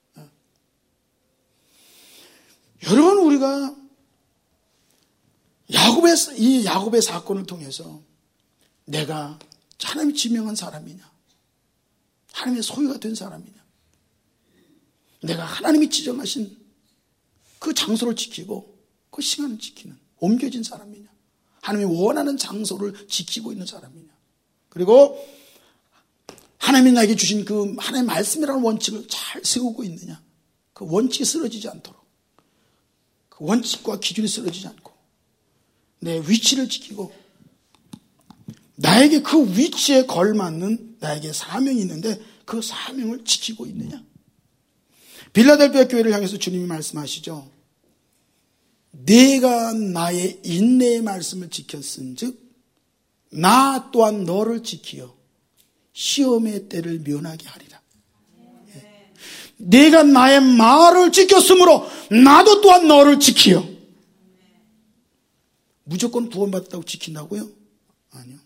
Speaker 1: 여러분 우리가 야곱의 이 야곱의 사건을 통해서 내가 하나님이 지명한 사람이냐, 하나님의 소유가 된 사람이냐, 내가 하나님이 지정하신 그 장소를 지키고 그 시간을 지키는 옮겨진 사람이냐, 하나님이 원하는 장소를 지키고 있는 사람이냐, 그리고 하나님이 나에게 주신 그 하나님의 말씀이라는 원칙을 잘 세우고 있느냐, 그 원칙이 쓰러지지 않도록 그 원칙과 기준이 쓰러지지 않고 내 위치를 지키고 나에게 그 위치에 걸맞는 나에게 사명이 있는데 그 사명을 지키고 있느냐. 빌라델피아 교회를 향해서 주님이 말씀하시죠. 내가 나의 인내의 말씀을 지켰은즉 나 또한 너를 지키어 시험의 때를 면하게 하리라. 예. 내가 나의 말을 지켰으므로 나도 또한 너를 지키어. 무조건 구원받았다고 지킨다고요? 아니요.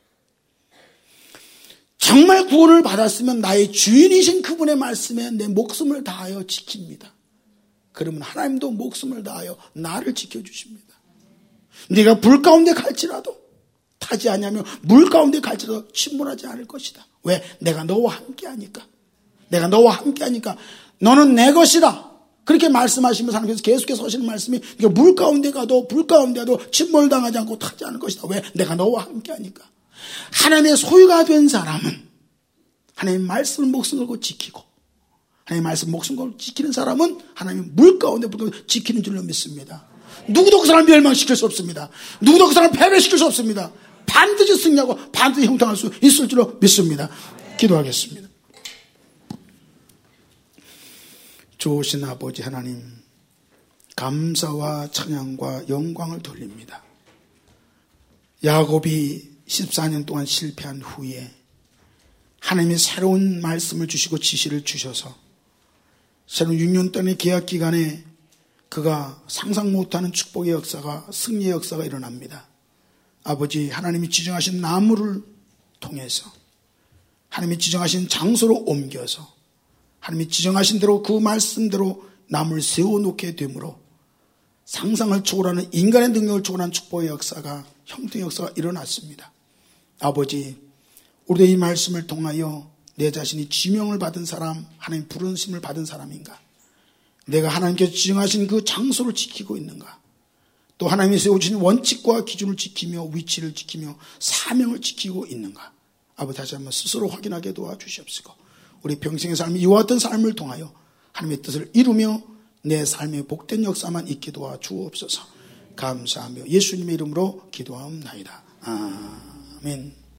Speaker 1: 정말 구원을 받았으면 나의 주인이신 그분의 말씀에 내 목숨을 다하여 지킵니다. 그러면 하나님도 목숨을 다하여 나를 지켜주십니다. 네가 불 가운데 갈지라도 타지 않으면 물 가운데 갈지라도 침몰하지 않을 것이다. 왜? 내가 너와 함께하니까. 내가 너와 함께하니까 너는 내 것이다. 그렇게 말씀하시면서 하나님께서 계속해서 하시는 말씀이 물 가운데 가도 불 가운데 가도 침몰당하지 않고 타지 않을 것이다. 왜? 내가 너와 함께하니까. 하나님의 소유가 된 사람은 하나님의 말씀을 목숨 걸고 지키고 하나님의 말씀 목숨 걸고 지키는 사람은 하나님의 물 가운데 불 가운데 지키는 줄로 믿습니다. 누구도 그 사람을 멸망시킬 수 없습니다. 누구도 그 사람을 패배시킬 수 없습니다. 반드시 승리하고 반드시 형통할 수 있을 줄로 믿습니다. 기도하겠습니다. 좋으신 아버지 하나님, 감사와 찬양과 영광을 돌립니다. 야곱이 십사 년 동안 실패한 후에 하나님이 새로운 말씀을 주시고 지시를 주셔서 새로운 육 년 동안의 계약 기간에 그가 상상 못하는 축복의 역사가, 승리의 역사가 일어납니다. 아버지, 하나님이 지정하신 나무를 통해서 하나님이 지정하신 장소로 옮겨서 하나님이 지정하신 대로 그 말씀대로 나무를 세워놓게 되므로 상상을 초월하는, 인간의 능력을 초월하는 축복의 역사가, 형통의 역사가 일어났습니다. 아버지, 우리의 이 말씀을 통하여 내 자신이 지명을 받은 사람, 하나님 부르심을 받은 사람인가? 내가 하나님께서 지정하신 그 장소를 지키고 있는가? 또 하나님이 세워주신 원칙과 기준을 지키며 위치를 지키며 사명을 지키고 있는가? 아버지, 다시 한번 스스로 확인하게 도와주시옵시고 우리 평생의 삶이 이와 같은 삶을 통하여 하나님의 뜻을 이루며 내 삶의 복된 역사만 있게 도와주옵소서. 감사하며 예수님의 이름으로 기도하옵나이다. 아멘.